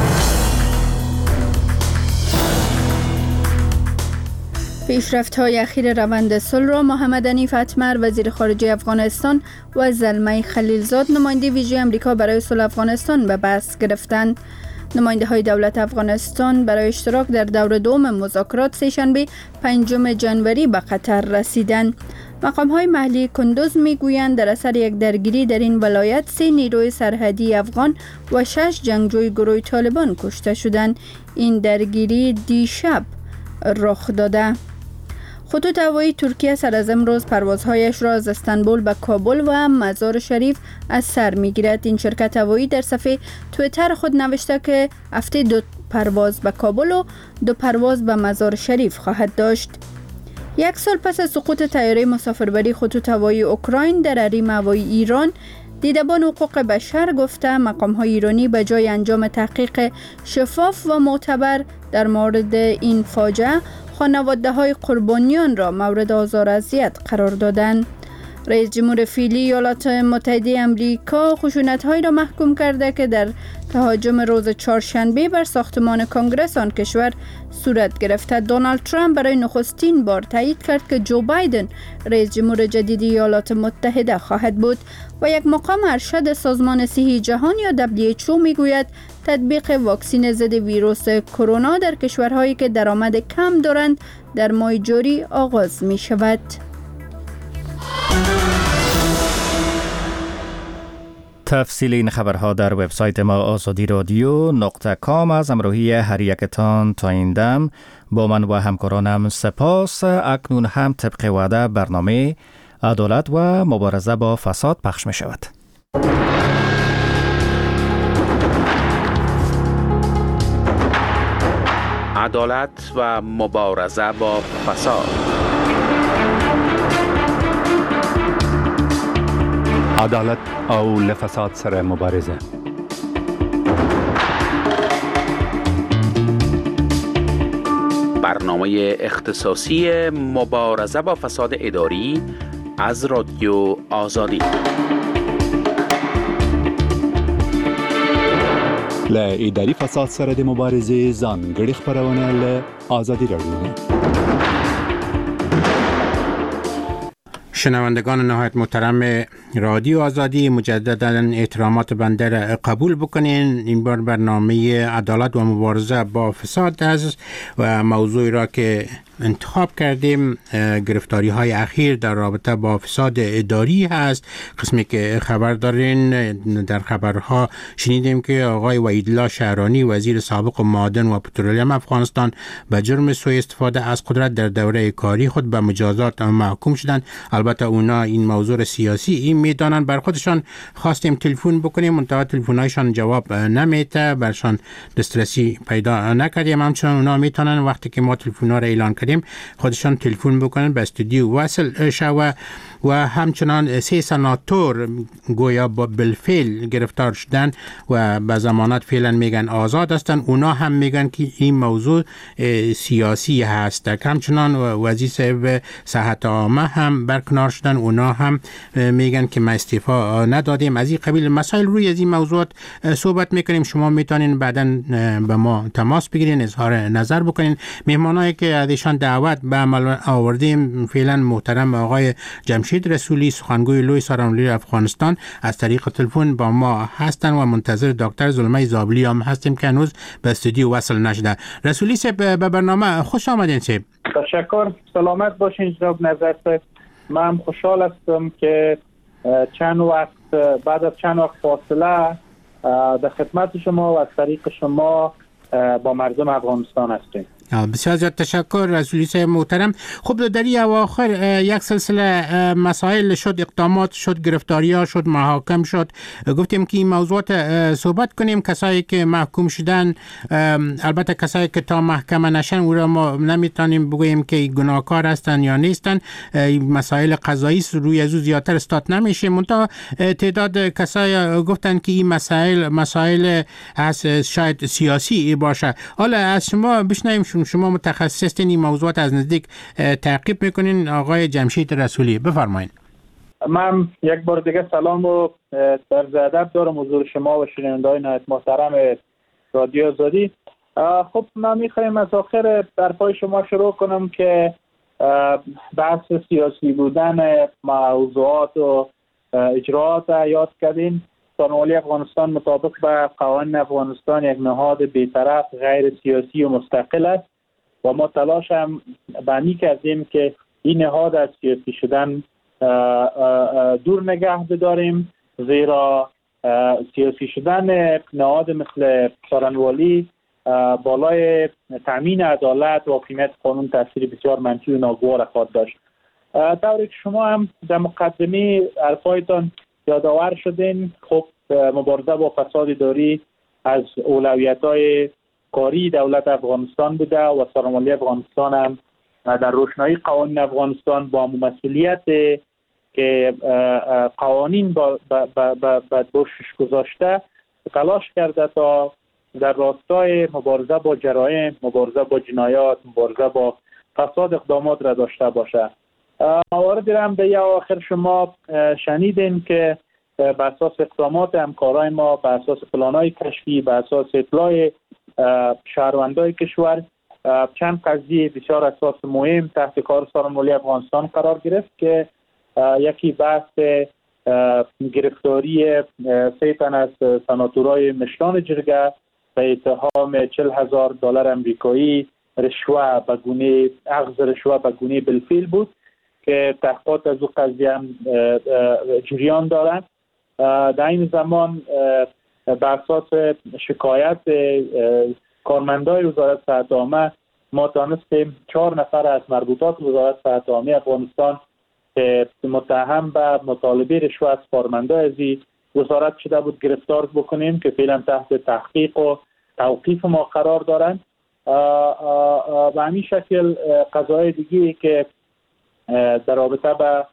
پیشرفت‌های اخیر روند صلح را محمد حنیف اتمر وزیر خارجه افغانستان و زلمه خلیلزاد نماینده ویژه امریکا برای صلح افغانستان به بحث گرفتند. نماینده‌های دولت افغانستان برای اشتراک در دور دوم مذاکرات سه‌شنبه پنجم ژانویه به قطر رسیدند. مقام‌های محلی کندوز می‌گویند در اثر یک درگیری در این ولایت سه نیروی سرحدی افغان و شش جنگجوی گروه طالبان کشته شدند. این درگیری دیشب رخ داده. خطوط هوایی ترکیه سر از امروز پروازهایش را از استانبول به کابل و مزار شریف از سر میگیرد. این شرکت هوایی در صفحه توییتر خود نوشته که هفته دو پرواز به کابل و دو پرواز به مزار شریف خواهد داشت. یک سال پس از سقوط طیاره مسافربری خطوط هوایی اوکراین در حریم هوایی ایران، دیدبان حقوق بشر گفته مقام‌های ایرانی به جای انجام تحقیق شفاف و معتبر در مورد این فاجعه، خانواده‌های قربانیان را مورد آزار و اذیت قرار دادند. رئیس جمهور فعلی ایالات متحده آمریکا خشونت‌هایی را محکوم کرده که در تهاجم روز چهارشنبه بر ساختمان کنگره آن کشور صورت گرفته. دونالد ترامپ برای نخستین بار تایید کرد که جو بایدن رئیس جمهور جدید ایالات متحده خواهد بود و یک مقام ارشد سازمان صحی جهان یا دبلیو اچ او میگوید تطبیق واکسن ضد ویروس کرونا در کشورهایی که درآمد کم دارند در ماه جاری آغاز می شود. تفصیل این خبرها در وبسایت ما آزادی رادیو نقطه کام. از همراهی هر یکتان تا این دم با من و همکارانم سپاس. اکنون هم طبق وعده برنامه عدالت و مبارزه با فساد پخش می شود. عدالت و مبارزه با فساد. عدالت او لفساد سره مبارزه. برنامه اختصاصی مبارزه با فساد اداری از رادیو آزادی. ل اداری فساد سره د مبارزه ځانګړي خبرونه ل آزادی رادیو. شنوندگان نهایت محترم رادیو آزادی، مجددا احترامات بنده را قبول بکنین. این بار برنامه عدالت و مبارزه با فساد است و موضوعی را که انتخاب کردیم گرفتاری های اخیر در رابطه با فساد اداری هست. قسمی که خبر دارین، در خبرها شنیدیم که آقای وحیدالله شهرانی وزیر سابق معادن و پترولیم افغانستان به جرم سوء استفاده از قدرت در دوره کاری خود به مجازات محکوم شدند. البته اونا این موضوع سیاسی این میدانن. بر خودشان خواستیم تلفن بکنیم، منتها تلفن‌هایشان جواب نمیده، برشان دسترسی پیدا نکردیم. همچنان اونا میتونن وقتی که ما تلفن‌ها را اعلان کردیم خودشان تلفن بکنن به استودیو وصل شوه. و همچنان سه سناتور گویا با بالفعل گرفتار شدن و به ضمانت فعلا میگن آزاد هستن. اونا هم میگن که این موضوع سیاسی هست. همچنان وزیر صاحب صحت عامه هم برکنار شدن. اونا هم میگن که ما استعفا ندادیم. از این قبیل مسائل روی از این موضوعات صحبت میکنیم. شما میتونین بعداً به ما تماس بگیرین، اظهار نظر بکنین. مهمانایی که ازشان دعوت به عمل آوردیم فعلا محترم آقای جمشید رسولی سخنگوی لوی ساراملوی افغانستان از طریق تلفن با ما هستن و منتظر دکتر زلمه زابلی هم هستیم که هنوز به استودیو وصل نشده. رسولی صاحب به برنامه خوش آمدین صاحب. تشکر. سلامت باشین جناب نظر صاحب. من خوشحال هستم که چند وقت بعد از چند وقت فاصله در خدمت شما و از طریق شما با مردم افغانستان هستیم. بسیار زیاد تشکر رسولی صاحب محترم. خب در این اواخر یک سلسله مسائل شد، اقدامات شد، گرفتاری ها شد، محاکم شد. گفتیم که این موضوعات صحبت کنیم. کسایی که محکوم شدن، البته کسایی که تا محکمه نشن او را ما نمیتونیم بگوییم که گناهکار هستن یا نیستن. مسائل قضایی روی ازو زیادتر استاد نمیشه. منتها تعداد کسایی گفتن که این مسائل مسائل از شاید سیاسی باشه. حالا از شما بشنویم، شما متخصص هستین این موضوعات از نزدیک تعقیب میکنین. آقای جمشید رسولی بفرمایید. من یک بار دیگه سلام و در ادب دارم حضور شما و شنونده‌های نهایت محترم رادیو آزادی. خب من میخوایم از آخر حرفای شما شروع کنم که بحث سیاسی بودن موضوعات و اجراعات یاد کردین. سازمان افغانستان مطابق به قوانین افغانستان یک نهاد بی‌طرف غیر سیاسی و مستقل است و ما تلاش هم بانی کردیم که این نهاد از سیاسی شدن دور نگه بداریم، زیرا سیاسی شدن نهاد مثل سارنوالی بالای تامین عدالت و حاکمیت قانون تاثیر بسیار منفی و ناگوار خواهد داشت. طوری که شما هم در مقدمه حرفایتان یادآور شدین، خب مبارزه با فساد اداری از اولویت‌های کاری دولت افغانستان بوده و سازمان افغانستان هم در روشنایی قوانین افغانستان با مسئولیت که قوانین با با دوشش گذاشته تلاش کرده تا در راستای مبارزه با جرایم، مبارزه با جنایات، مبارزه با فساد اقدامات را داشته باشه. مواردی را هم در آخر شما شنیدین که به اساس اقدامات همکارای ما، به اساس پلان‌های کشفی، به اساس اطلاع شهروندای کشور چند قضیه بسیار اساس مهم تحت کار سازمان افغانستان قرار گرفت که یکی بحث گرفتاری سه تن از سناتورای مشران جرگه به اتهام چهل هزار دلار امریکایی رشوه به گونه اخذ رشوه به گونه بالفعل بود که تحقیقات از او قضیه هم جریان دارند. در این زمان بر اساس شکایت کارمندای وزارت صحت عامه ما تانستیم چهار نفر از مربوطات وزارت صحت عامه افغانستان که متهم به مطالبه رشوه از کارمندای از وزارت شده بود گرفتار بکنیم که فعلا تحت تحقیق و توقیف ما قرار دارند. به همین شکل قضایای دیگه که در رابطه با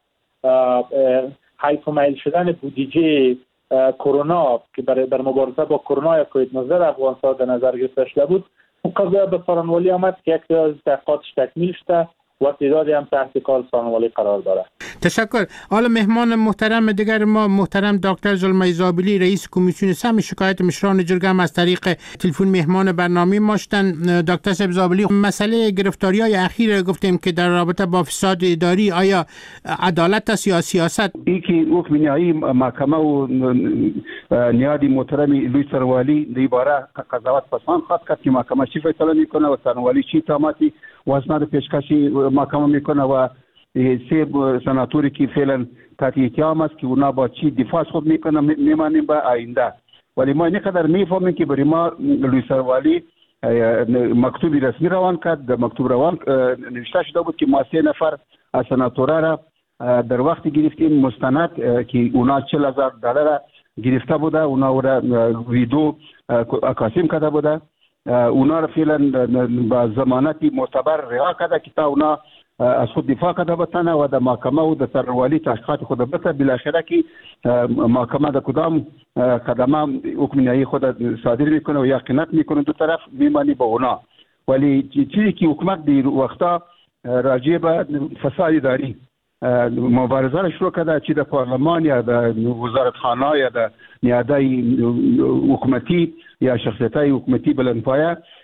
حیف و میل شدن بودجه کرونا که برای بر مبارزه با کرونا یا کووید نوزده افغانستان در نظر گرفته شده بود، اون قضیه به سارنوالی آمد که یک تعداد تحقیقاتش تکمیل شده و تعدادی هم تحت کار سارنوالی قرار داره. تشکر. حالا مهمان محترم دیگر ما محترم دکتر زلمه زابلی رئیس کمیسیون سم شکایت مشران جرگه هم از طریق تلفن مهمان برنامه ما شدن. دکتر صاحب زابلی، مسئله گرفتاری‌های اخیر گفتیم که در رابطه با فساد اداری آیا عدالت است یا سیاست؟ این که حکم نهایی محکمه و نیادی محترم لوی سارنوالی در باره قضاوت پسند خواست کرد که محکمه چی فیصله میکنه و سارنوالی چی تاماتی واسناد پیشکشی محکمه میکنه و سه سناتوری که فعلا تحت اتهام است که اونا با چی دفاع خود میکنه میمانیم به آینده. ولی ما اینقدر میفهمیم که برای ما لوی سارنوالی مکتوبی رسمی روان کرد. در مکتوب روان نوشته شده بود که ما سه نفر از سناتورا را در وقتی گرفتیم مستند که اونا چهل هزار دلار گرفته بوده، اونا را ویدیو عکاسی کرده بوده، اونا را فعلا با ضمانتی معتبر رها کرده که تا اونا از خود دفاع کرده بتنه و در محکمه و در سارنوالی تحقیقات خود بته. بالاخره که محکمه در کدام قدمه حکم نهایی خود صادر میکنه و یقینت میکنه دو طرف میمانی با اونا. ولی چیزی که حکومت در وقتا راجع به فساد اداری مبارزه را شروع کرده، چی در پارلمان یا در وزارتخانه یا در نیادهای حکومتی یا شخصیت‌های حکومتی بلندپایه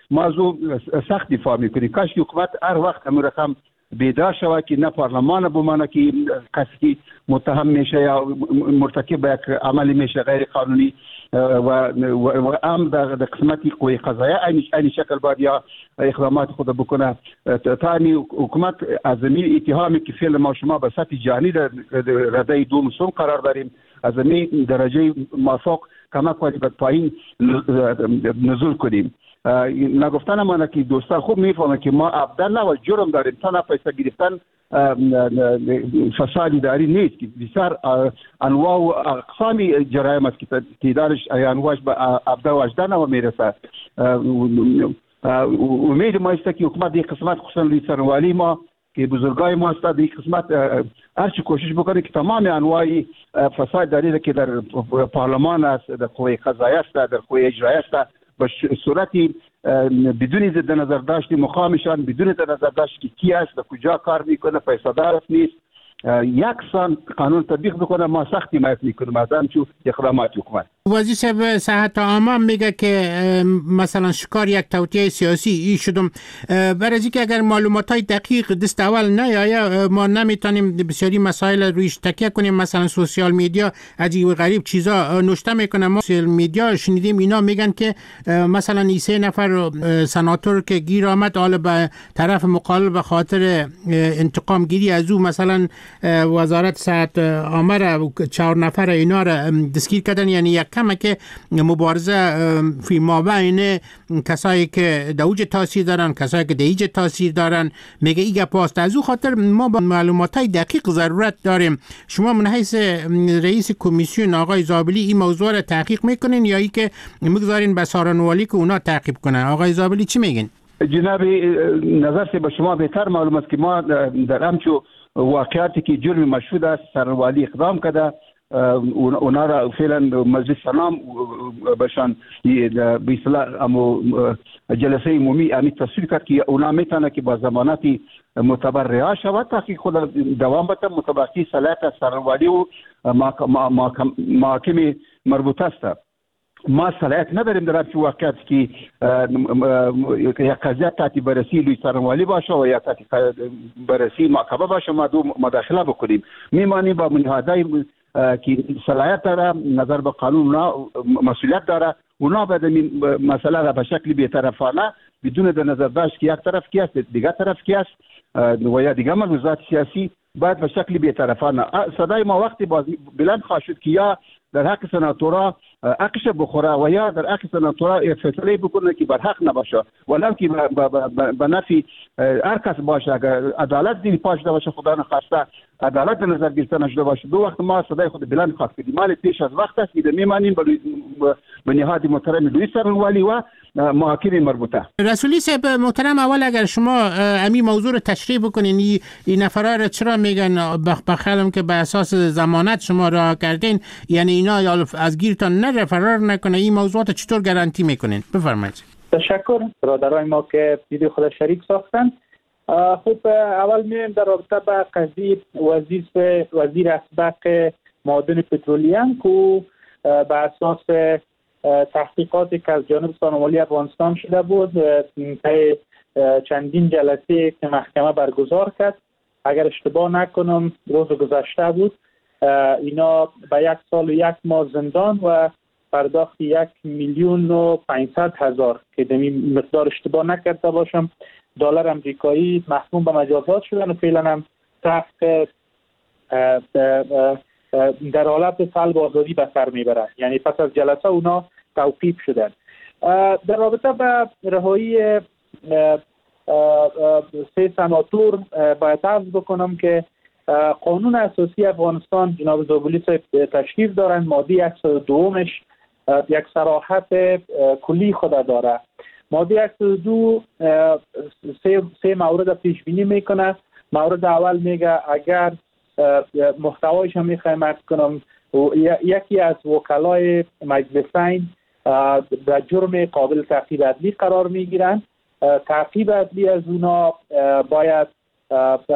موضوع سخت دفاع میکنیم. کاش که حکومت هر وقت همون رقم بیدار شود که نه پارلمان بمانه که کسی که متهم میشه یا مرتکب به یک عملی میشه غیر قانونی و و ام در قسمتی قوی قضاییه این شکل باید یا اقدامات خود بکنه. تانی حکومت از این اتهامی که فعل ما شما به سطح جهانی در رده دو مسلم قرار داریم از این درجه موافق کمک کنیم به پایین نزول کنیم. نگفتن ما که دوستان خوب میفهمن که ما ابدا و جرم داریم، تا پیسه گرفتن فساد اداری نیست که بسیار انواع و اقسام جرایم است که تعدادش انواعش به ابدا و اجدا نو میرسه. امید ما است که حکومت این قسمت خصوصا روی سروالی ما که بزرگای ما است در این قسمت هرچی کوشش بکنه که تمام انواع فساد اداری که در پارلمان است، در قوه قضاییه است، در قوه اجراییه است، به صورتی بدون ضد نظر داشت مقامشان، بدون ضد نظر داشت که کی است، کجا کار میکنه، پیسه‌دار است نیست، یک سان قانون تطبیق بکنه. ما سخت حمایت میکنیم از همچون اقدامات حکومت. وزیر به صحت عامه میگه که مثلا شکار یک توطئه سیاسی ای شدم. برای اینکه اگر معلومات های دقیق دست اول نیاید ما نمیتونیم بسیاری مسائل رویش تکیه کنیم. مثلا سوشیال میدیا عجیب و غریب چیزا نوشته میکنه. ما سوشیال میدیا شنیدیم اینا میگن که مثلا این سه نفر سناتور که گیر آمد حالا به طرف مقابل به خاطر انتقام گیری از او مثلا وزارت صحت عامه را چهار نفر اینا را دستگیر کردن. یعنی یک کمه که مبارزه فی مابین کسایی که دوج تاثیر دارن کسایی که دیج تاثیر دارن میگه ایگه پاست. از او خاطر ما با معلومات های دقیق ضرورت داریم. شما من حیث رئیس کمیسیون آقای زابلی این موضوع را تحقیق میکنین یا ای که میگذارین به سارانوالی که اونا تعقیب کنن؟ آقای زابلی چی میگین؟ جناب نظر سے به شما بهتر معلوم است که ما در همچو واقعاتی که جرم مشهود است سارانوالی اقدام کرده، اونا را فعلا مجلس سلام بشان به اصطلاح امو جلسه عمومی امی تصویب کرد که اونا میتونه که با ضمانتی معتبر رها شود تحقیق خود دوام بده مطابقی صلاحیت سارانوالی و محاکم مربوطه است. ما صلاحیت نداریم در همچون واقعیت که یک قضیه تحت بررسی لوی سارانوالی باشه و یا تحت بررسی محکمه باشه ما دو مداخله بکنیم. میمانیم با نهادهای که صلاحیت داره نظر به قانون مسئولیت داره اونا باید مسئله را به شکل بی‌طرفانه بدون در نظر داشت که یک طرف کی است دیگر طرف کی است و یا دیگر ملحوظات سیاسی باید به شکل بی‌طرفانه. صدای ما وقتی بلند خواهد شد که یا در حق سناتورا حقش بخوره و یا در حق سناتورا فیصله بکنه که بر حق نباشه ولو که به نفع هر کس باشه. اگر عدالت زیر پا شده باشه خدا نخواسته عدالت به نظر گرفته نشده باشه دو وقت ما صدای خود بلند خواهد کردیم. مال پیش از وقت است که میمانیم به نهاد محترم لوی سارانوالی و محاکم مربوطه. رسولی صاحب محترم اول اگر شما امی موضوع رو تشریح بکنین این نفرا رو چرا میگن بخیالم که به اساس ضمانت شما را کردین یعنی اینا از گیرتان نره فرار نکنه این موضوعات چطور گارانتی میکنین؟ بفرمایید. تشکر برادرای ما که ویدیو خود شریک ساختن. خب اول میایم در رابطه با قضیه وزیر وزیر اسبق معادن پترولیوم که به اساس تحقیقاتی که از جانب سارانوالی افغانستان شده بود طی چندین جلسه که محکمه برگزار کرد اگر اشتباه نکنم روز گذشته بود اینا به یک سال و یک ماه زندان و پرداخت یک میلیون و پانصد هزار که دمی مقدار اشتباه نکرده باشم دلار امریکایی محکوم به مجازات شدن و فعلا هم تحت در حالت سلب آزادی به سر میبرند. یعنی پس از جلسه اونا توقیف شدن. در رابطه با رهایی سه سناتور باید عرض بکنم که قانون اساسی افغانستان جناب زابلی تشریف دارن ماده صد و دومش یک صراحت کلی خود داره. ماده صد و دو سه, سه مورد پیش بینی میکنه. مورد اول میگه اگر محتوایش هم میخوایم عرض کنم یکی از وکلای مجلسین در جرم قابل تعقیب عدلی قرار میگیرن تعقیب عدلی از اونا باید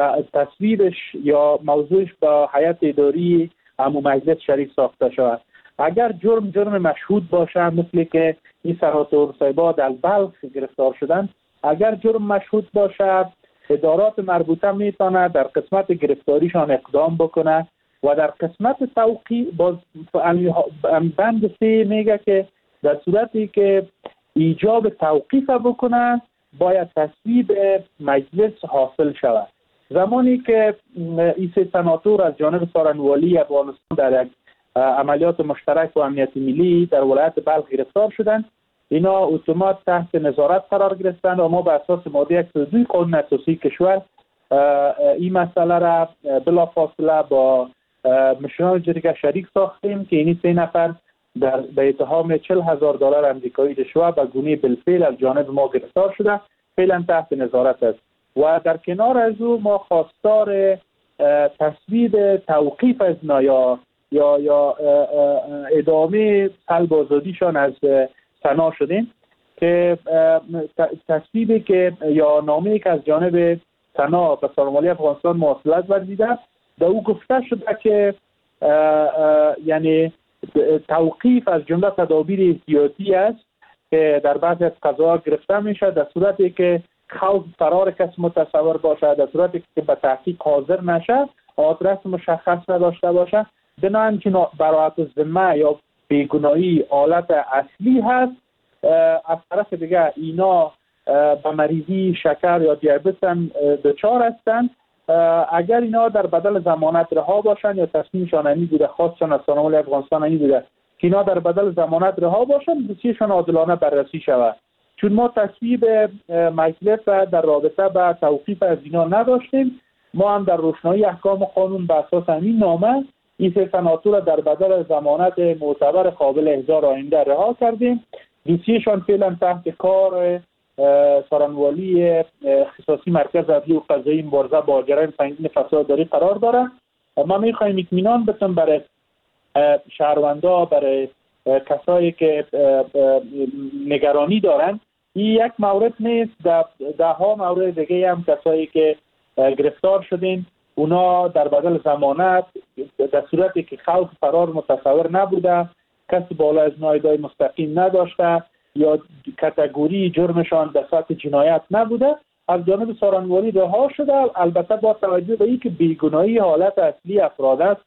تصویبش یا موضوعش با هیئت اداری عموم مجلس شریک ساخته شود. اگر جرم جرم مشهود باشه، مثل که این سناتور صاحبا در بلخ گرفتار شدن، اگر جرم مشهود باشه ادارات مربوطه میتونه در قسمت گرفتاریشان اقدام بکنه و در قسمت توقیف باز بند سه میگه که در صورتی که ایجاب توقیف بکنه باید تصویب مجلس حاصل شود. زمانی که این سه سناتور از جانب سارنوالی افغانستان در یک عملیات مشترک و امنیت ملی در ولایت بلخ گرفتار شدند، اینا اتومات تحت نظارت قرار گرفتند و ما به اساس ماده صد و دو قانون اساسی کشور این مسئله را بلافاصله با مشران جرگه شریک ساختیم که این سه نفر در به اتهام چهل هزار دلار امریکایی رشوه به گونه بالفعل از جانب ما گرفتار شده، فعلا تحت نظارت است. و در کنار از او ما خواستار تصویب توقیف از نایا یا یا ادامه سلب آزادیشان از سنا شدیم که تصویبی که یا نامه‌ای که از جانب سنا به سارنوالی افغانستان مواصلت ورزیده، در او گفته شده که یعنی توقیف از جمله تدابیر احتیاطی است که در بعضی از قضاها گرفته میشه در صورتی که خوف فرار کس متصور باشه، در صورتی که به تحقیق حاضر نشه، آدرس مشخص نداشته باشه، بنابراین که براءت الذمه یا بیگناهی حالت اصلی هست. از طرف دیگه اینا به مریضی شکر یا دیابت هم دچار هستند. اگر اینا در بدل ضمانت رها باشن یا تصمیمشان اینی بوده، خواستشان از سارنوالی افغانستان اینی بوده که اینا در بدل ضمانت رها باشن، دوسیشان عادلانه بررسی شود. چون ما تصویب مجلس در رابطه با توقیف از اینا نداشتیم، ما هم در روشنایی احکام قانون به اساس همین نامه این سه سناتور در بدل ضمانت معتبر قابل احضار آینده رها کردیم. دوسیشان فعلا تحت کار سارنوالی اختصاصی مرکز عدلی و قضایی مبارزه با جرایم سنگین فساداری قرار داره. ما میخوایم اطمینان بدیم برای شهروندا، برای کسایی که نگرانی دارن. این یک مورد نیست، ده, ده ها مورد دیگه هم کسایی که گرفتار شدین اونا در بدل ضمانت در صورتی که خوف فرار متصور نبوده، کسی بالا از نایدای مستقیم نداشته یا کاتگوری جرمشان در سطح جنایت نبوده، از جانب سارنوالی رها شده. البته با توجه به اینکه بیگناهی حالت اصلی افراد است،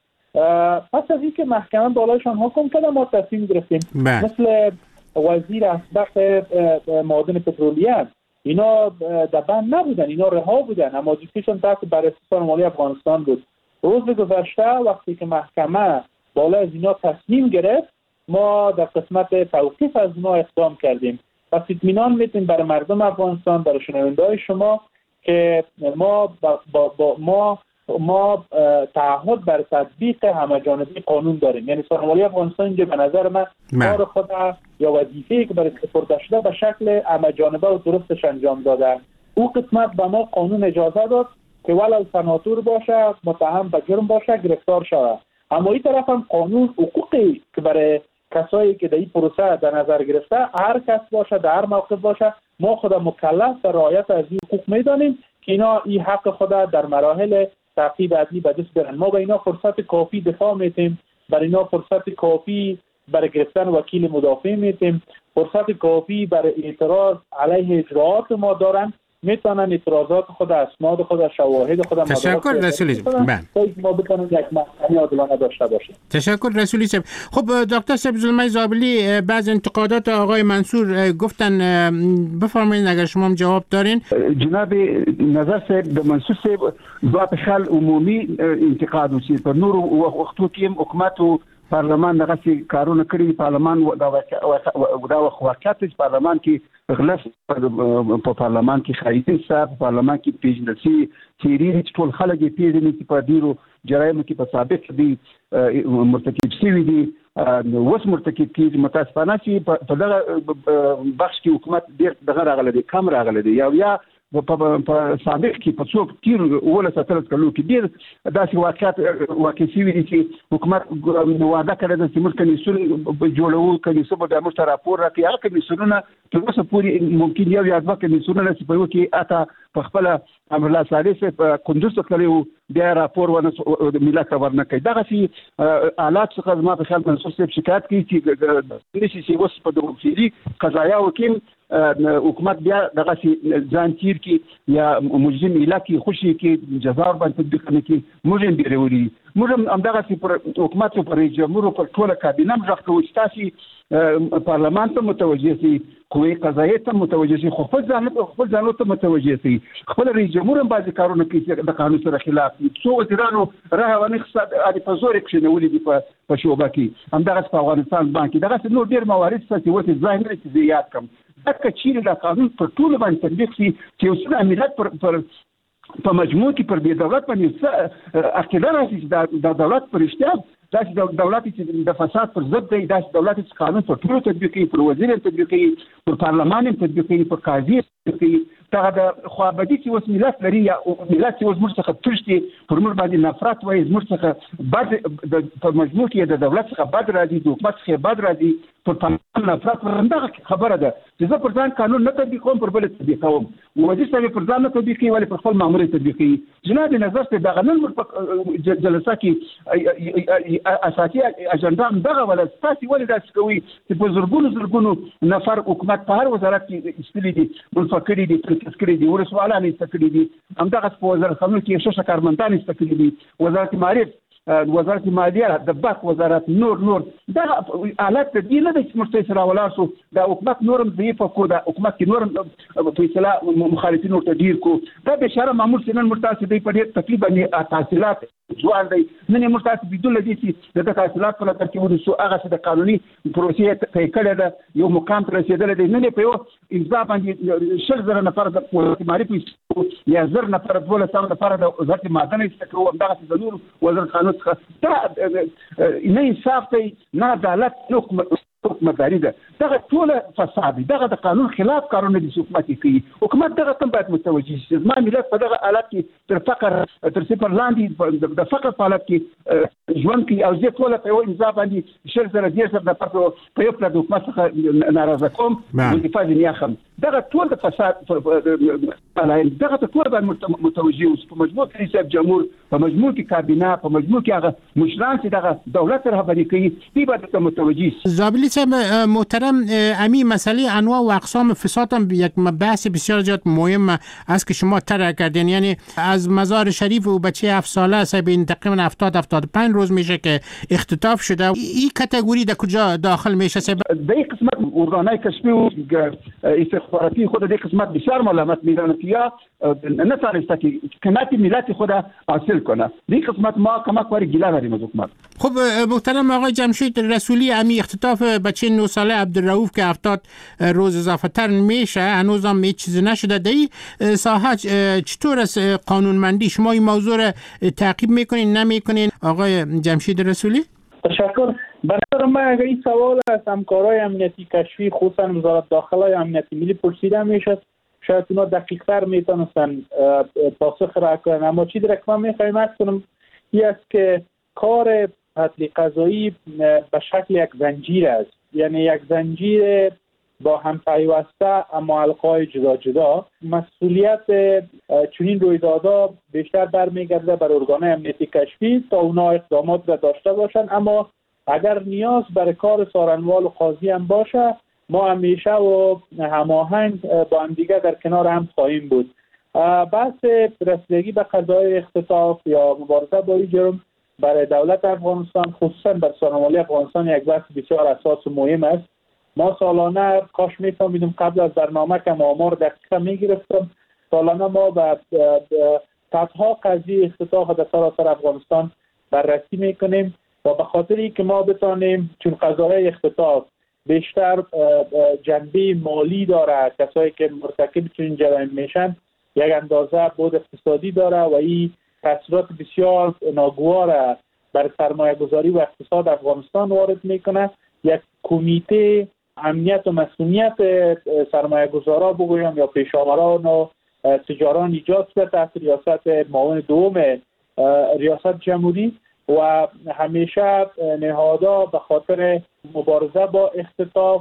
پس از اینکه محکمه بالایشان حکم کرده ما تصمیم گرفتیم مثل وزیر اسبق معادن پترولیه اینا در بند نبودن، اینا رها بودن، اما دوستیشون تحت بررسی سارنوالی افغانستان بود. روز گذشته وقتی که محکمه بالا از اینا تصمیم گرفت، ما در قسمت توقیف از ما اقدام کردیم. پس اطمینان میتیم برای مردم افغانستان، برای شنونده‌های شما که ما با, با, با ما ما تعهد بر تطبیق همه‌جانبه قانون داریم. یعنی سارنوالی افغانستان اینجا به نظر من کار خود یا وظیفه‌ای که برای سپرده شده به شکل همه‌جانبه و درستش انجام داده. او قسمت به ما قانون اجازه داد که ولو سناتور باشه، متهم به جرم باشه، گرفتار شود. اما این طرف هم قانون حقوقی که برای کسایی که در این پروسه در نظر گرفته، هر کس باشه، در هر موقع باشه، ما خود مکلف به رعایت از این حقوق میدانیم که اینا این حق خود در مراحل تعقیب عدلی به دست برن. ما به اینا فرصت کافی دفاع میتیم، برای اینا فرصت کافی برای گرفتن وکیل مدافع میتیم، فرصت کافی برای اعتراض علیه اجراءات ما دارن، میتونن اعتراضات خود، اسناد خود، شواهد خود تشکر رسولی صاحب. ما بتونیم یک محکمه عادلانه داشته باشیم. تشکر رسولی صاحب. خب دکتر صاحب زلمه زابلی، بعض انتقادات آقای منصور گفتن، بفرمایید اگر شما هم جواب دارین. جناب نظر صاحب منصور صاحب ذات خل عمومی انتقاد وسی پر نور وختو کې حکومت او پارلمان دغه کارونه کړی، پارلمان دا دا واقعیت پارلمان کې غلط په پارلمان کې خایتین صاحب په پارلمان کې پیژندل تیری ټول خلک پیژني چې په ډیرو جرایمو کې په سابق دي مرتکب شوي دي، وس مرتکب کیږي. متاسفانه چې په دغه بخش کې حکومت ډیر دغه راغله دي، کم راغله دي، یا یا په سابق کې په څو تیر ولس اتلس کلو کې ډیر داسې واقعات واقع شوي دي چې حکومت وعده کړې ده چې موږ کمیسیون جوړوو، کمیسیون به موږ ته راپور راکړي. هغه کمیسیونونه تر اوسه پورې ممکن یو یا دوه کمیسیونونه چې په یو کې اته په خپله امرالله صالح صاحب په کندوز ته تللی و، بیا راپور ونه ملت ته ورنه کوي. دغسې حالات څخه زما په خیال منصور صاحب شکایت کوي چې نشي چې اوس په دغو فعلي قضایاو کې حکومت بیا دغسې ځان تیر کړي یا مجرم ایله کړي، خوشي کړي، جزا ورباندې تطبیق نه کړي. موږ هم بیرولي دي. موږ هم همدغسې پر حکومت پر رئیس جمهور پر ټوله کابینه هم غږ کوو چې تاسې پارلمان ته متوجه سئ، قوې قضاییې ته متوجه سئ، خو خپل ځان خپل ځانو ته متوجه سئ. خپل رئیس جمهور هم بعضې کارونه کوي چې د قانون سره خلاف دي. څو وزیرانو رایه ونخیسته په زور یې کښېنولي دي په شعبه کې، همدغسې په افغانستان بانک کې دغسې نور ډېر موارد شته چې اوس یې ځای نه دی چې زه یاد کړم. که چیرې دا قانون پر ټولو باندې تطبیق شي چې یو څه ملت پر پر په مجموع کې پر بې دولت باندې څه عقیده راشي چې دا دولت په رښتیا داسې دولت چې د فساد پر ضد دی، داسې دولت چې قانون پر ټولو تطبیق کوي، پر وزیر یې تطبیق کوي، پر پارلمان یې تطبیق کوي، پر قاضي یې تطبیق کوي. دغه د خوابدي چې اوس ملت لري یا ملت چې اوس موږ څخه تښتي، پر موږ باندې نفرت وایي، زموږ څخه بد په مجموع کې د دولت څخه بد راځي، د حکومت څخه بد راځي، پر پارلمان نفرت همدغه خبره ده چې زه پر ځان قانون نه تطبیق کوم، پر بل تطبیق کوم. وزیر صاحب پر ځان نه تطبیق کوي ولې پر خپل مامور تطبیق کوي. جناب نظر ته دغه نن په جلسه کې اساسي اجنډا هم دغه ولا تاسو ولې داسې کوي چې په زرګونو زرګونو نفر حکومت په هر وزارت کې استلي دي، منفکري دي، تذکرې دي، ولسوالان استکړي دي، همدغه په وزارت خانو کې شش کارمندان استکړي دي، وزارت معارف، وزارت مالیه، د بانک وزارت، نور نور دا حالت دې نه د چې سره ولاړ شو. دا حکومت نورم ضعیف کو، دا حکومت کې نورم فیصله مخالفینو ته ډیر کو. دا به شرم معمول سنن مرتاسي دی په دې تقریبا تحصیلات ځوان دی نن مرتاسي بدون لدی چې د تحصیلات په لټه کې ودی سو هغه د قانوني پروسې ته کړه ده یو مقام ته رسیدل دی. نن په یو امضا باندې شل زره نفر د وزارت معرفت یا زر نفر د ولې سم نفر د وزارت معدن استکرو همدغه د نور وزارت قانون دا نه انصاف دی، نه عدالت، نه حکومتداري ده. دغه ټوله فساد دی، دغه د قانون خلاف کارونه دي چې حکومت کوي. حکومت دغه ته باید متوجه شي. زما ملت په دغه حالت کې تر فقر تر صفر لاندې د فقر په حالت کې ژوند کوي او زه ټوله په یو امضا باندې شل زره دېرش زره نفر په یو پله د حکومت څخه ناراضه کوم دفاع ځینې اخلم. دغه ټول د فساد دغه ته ټول باید متوجه اوسو. په مجموع کې رئیس جمهور، په مجموع کې کابینه، په مجموع کې هغه مشران چې دغه دولت رهبري کوي دوی باید ته متوجه شي. زابلی صاحب محترم، امی مسئله انواع و اقسام فساد هم یک بحث بسیار زیاد مهم است که شما طرح کردین. یعنی از مزار شریف و بچه هفت ساله صاحب این تقریبا هفتاد هفتاد و پنج روز میشه که اختطاف شده. این کاتگوری در کجا داخل میشه صاحب؟ در این قسمت ارگانهای کشفی و استخباراتی خود در قسمت بسیار ملامت میدانند که یا نتوانسته که کنات ملت خود حاصل کنه. در این قسمت ما کمک واری گله داریم از حکومت. خب محترم آقای جمشید رسولی، امی اختطاف بچه نه ساله عبدالرؤوف که هفتاد روز اضافه تر میشه هنوز هم هیچ چیزی نشده. در این ساحه چطور از قانونمندی شما این موضوع را تعقیب میکنین نمیکنین آقای جمشید رسولی؟ تشکر. به نظر من اگر این سوال از همکارای امنیتی کشفی خصوصا وزارت داخله یا امنیتی ملی پرسیده میشه شاید اونا دقیق تر میتونستن پاسخ را کنن. اما چیزی را که من میخوایم عرض کنم این است که کار قتل قضایی به شکل یک زنجیر است، یعنی یک زنجیر با هم پیوسته اما حلقه‌های جدا جدا. مسئولیت چنین رویدادها بیشتر برمیگرده بر ارگان‌های امنیتی کشفی تا اونا اقدامات را داشته باشند. اما اگر نیاز بر کار سارنوال و قاضی هم باشه ما همیشه و هماهنگ با هم دیگه در کنار هم خواهیم بود. بحث رسیدگی به قضای اختطاف یا مبارزه با این جرم برای دولت افغانستان خصوصا بر سارنوالی افغانستان یک بحث بسیار اساس و مهم است. ما سالانه کاش میفهمیدیم قبل از برنامه که آمار دقیقا میگرفتم، سالانه ما به صدها قضیه اختطاف در سراسر افغانستان بررسی میکنیم و به خاطری که ما بتانیم چون قضایای اختطاف بیشتر جنبه مالی داره، کسایی که مرتکب چنین جرایم میشن یک اندازه بود اقتصادی داره و این تاثیرات بسیار ناگوار بر سرمایه گذاری و اقتصاد افغانستان وارد میکنه. یک کمیته امنیت و مسئولیت سرمایه گذارا بگویم یا پیشاوران و تجاران ایجاد شده تحت ریاست معاون دوم ریاست جمهوری و همیشه نهادها به خاطر مبارزه با اختطاف،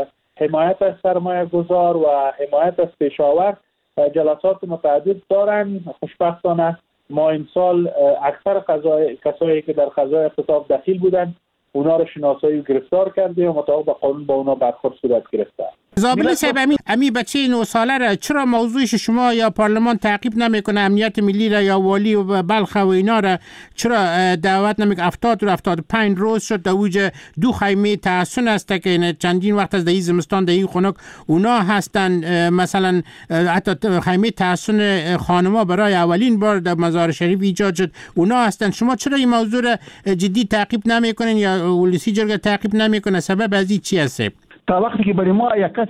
حمایت از سرمایه گذار و حمایت از پیشاور جلسات متعدد دارن. خوشبختانه ما این سال اکثر کسایی که در قضای اختطاف دخیل بودن اونا رو شناسایی و گرفتار کرده و مطابق با قانون با اونا برخورد صورت گرفته. زابلی صاحب، امی امی بچه نه ساله را چرا موضوعش شما یا پارلمان تعقیب نمیکنه؟ امنیت ملی را یا والی و بلخ و اینا را چرا دعوت نمیکنه؟ هفتاد و هفتاد و پنج روز شد در اوج دو خیمه تحسن است که چندین وقت از دهی زمستان دهی خنک اونا هستن. مثلا حتی خیمه تحسن خانما برای اولین بار در مزار شریف ایجاد شد، اونا هستن. شما چرا این موضوع را جدی تعقیب نمیکنین یا ولسی جرگه تعقیب نمیکنه؟ سبب از این چی است؟ تا وقتی که برای ما یک کس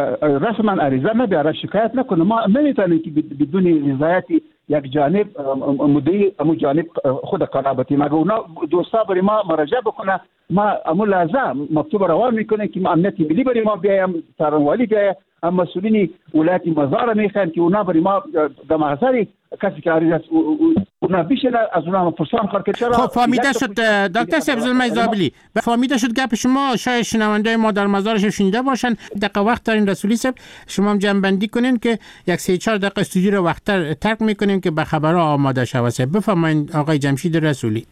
رسما عریضه نبیاره، شکایت نکنه، ما نمیتونیم که بدون رضایت یک جانب مدعی امو جانب خود قرابتی مگه اونا دوستا برای ما مراجعه بکنه، ما امو لازم مکتوب روان میکنه که امنیت ملی برای ما بیایم، سرانوالی بیایم، اما مسئولین ولایت مزار میخوان که اونا برای ما در محضر کسی که عریض است اونا بیشتر از اونا پرسان خواهد چرا. خب فهمیده شد دکتر صاحب زلمه زابلی، فهمیده شد گپ شما شاید شنونده ما در مزارش شنیده باشن. دقیقه وقت دارین رسولی صاحب شما هم جنبندی کنین که یک سه چهار دقیقه استودیو رو وقتتر ترک میکنین که به خبرها آماده شود. بفرمایید آقای جمشید رسولی.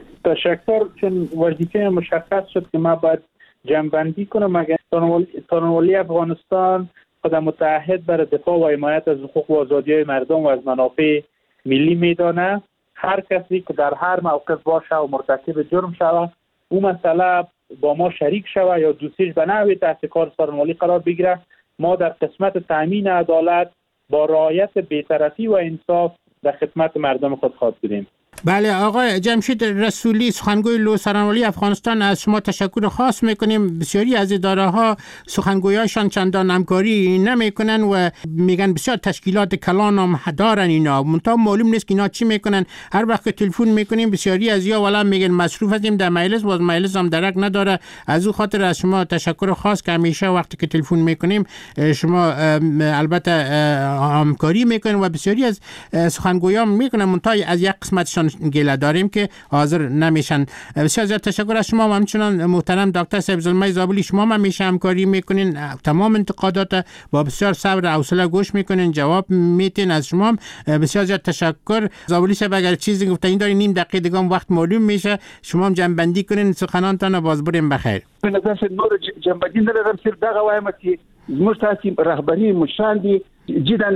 تشکر. چون وظیفه مشخص شد که ما باید جنبندی کنم. مگر تانوالی افغانستان خود متعهد برای دفاع و حمایت از حقوق و آزادی‌های مردم و از منافع ملی میدانه. هر کسی که در هر موقف باشه و مرتکب جرم شود او مسئله با ما شریک شود یا دوستیش به نحوی تحت کار سرانوالی قرار بگیره، ما در قسمت تامین عدالت با رعایت بی‌طرفی و انصاف در خدمت مردم خود خواهد بودیم. بله آقای جمشید رسولی، سخنگوی لو سرانوالی افغانستان، از شما تشکر خاص میکنیم. بسیاری از اداره ها سخنگویاشان چندان همکاری نمیکنن و میگن بسیار تشکیلات کلان هم دارن اینا، منتها معلوم نیست که اینا چی میکنن. هر وقت که تلفن میکنیم بسیاری از یا والا میگن مصروف هستیم در مجلس، باز مجلس هم درک نداره. از او خاطر از شما تشکر خاص که همیشه وقتی که تلفن میکنیم شما البته همکاری میکنین و بسیاری از سخنگویان میکنن، منتها از یک قسمتشان گله داریم که حاضر نمیشن. بسیار زیاد تشکر از شما و همچنان محترم دکتر صاحب زلمه زابلی، شما هم همیشه همکاری میکنین، تمام انتقادات با بسیار صبر و حوصله گوش میکنین، جواب میتین. از شما هم بسیار زیاد تشکر. زابلی صاحب اگر چیزی گفتین دارین نیم دقیقه دیگه وقت معلوم میشه، شما هم جنبندی کنین سخنانتان و باز بریم بخیر. به نظر شد نور جنبندی ندارم، صرف دغه وایم که زموږ تاسو رهبری مشان دي جدا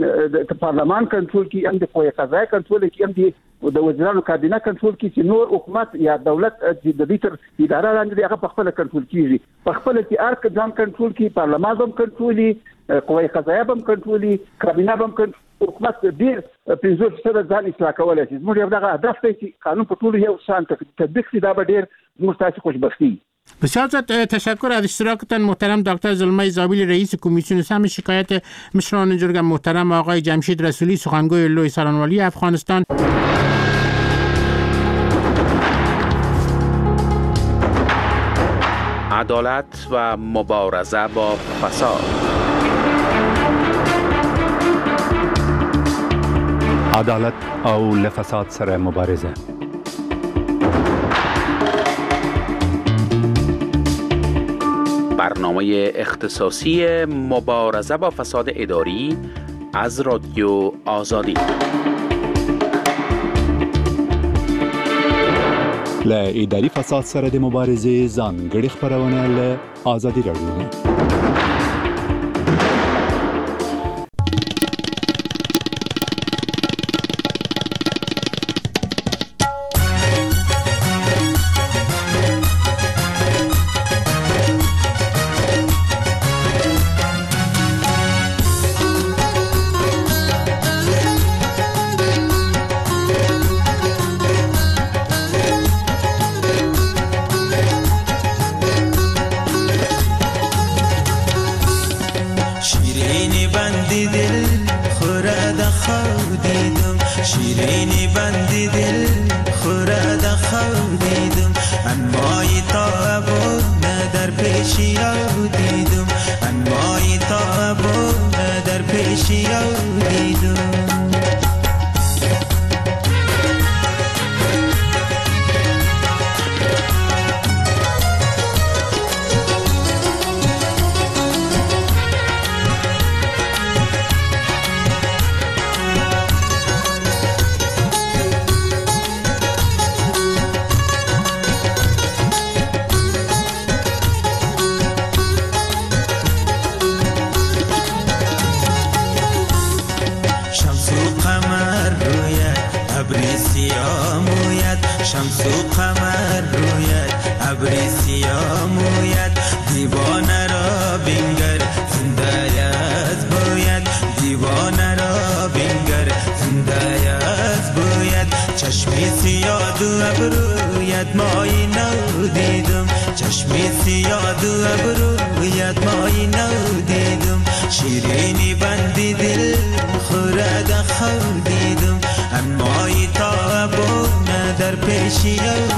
پارلمان کنټرول کی، هم د قوی قضایه کنټرول کی، هم د وزیرانو کابینه کنټرول کی، چې نور حکومت یا دولت د دې تر اداره لاندې هغه په خپل کنټرول کیږي، په خپل کې ارک ځان کنټرول کی، پارلمان هم کنټرولي، قوی قضایه هم کنټرولي، کابینه هم کنټرول. حکومت ډیر پنځه فیصد ځان اصلاح کولای شي. زموږ یو دغه هدف دی چې قانون په ټولو یو شان تطبیق شي، دا به ډیر زموږ تاسو خوشبختی. بسیار زیاد تشکر از اشتراکتان محترم دکتر زلمه زابلی، رئیس کمیسیون سهم شکایت مشران جرگه، محترم آقای جمشید رسولی، سخنگوی لوی سرانوالی افغانستان. عدالت و مبارزه با فساد. عدالت او لفساد سره مبارزه. برنامه اختصاصی مبارزه با فساد اداری از رادیو آزادی. ل اداري فساد سره د مبارزې ځانګړي خبرونه له آزادي راډیو. پیشی رو دیدم دیدم. شمس و قمر رویت ابری سیاه مویت دیوانه را بینگر زنده از بویت دیوانه را بینگر زنده از بویت چشمی سیاه و ابرویت مایی نو دیدم چشمی سیاه و ابرویت مایی نو دیدم شیرینی بندی دل خورد خور دیدم انمایی تا بونه در پیشی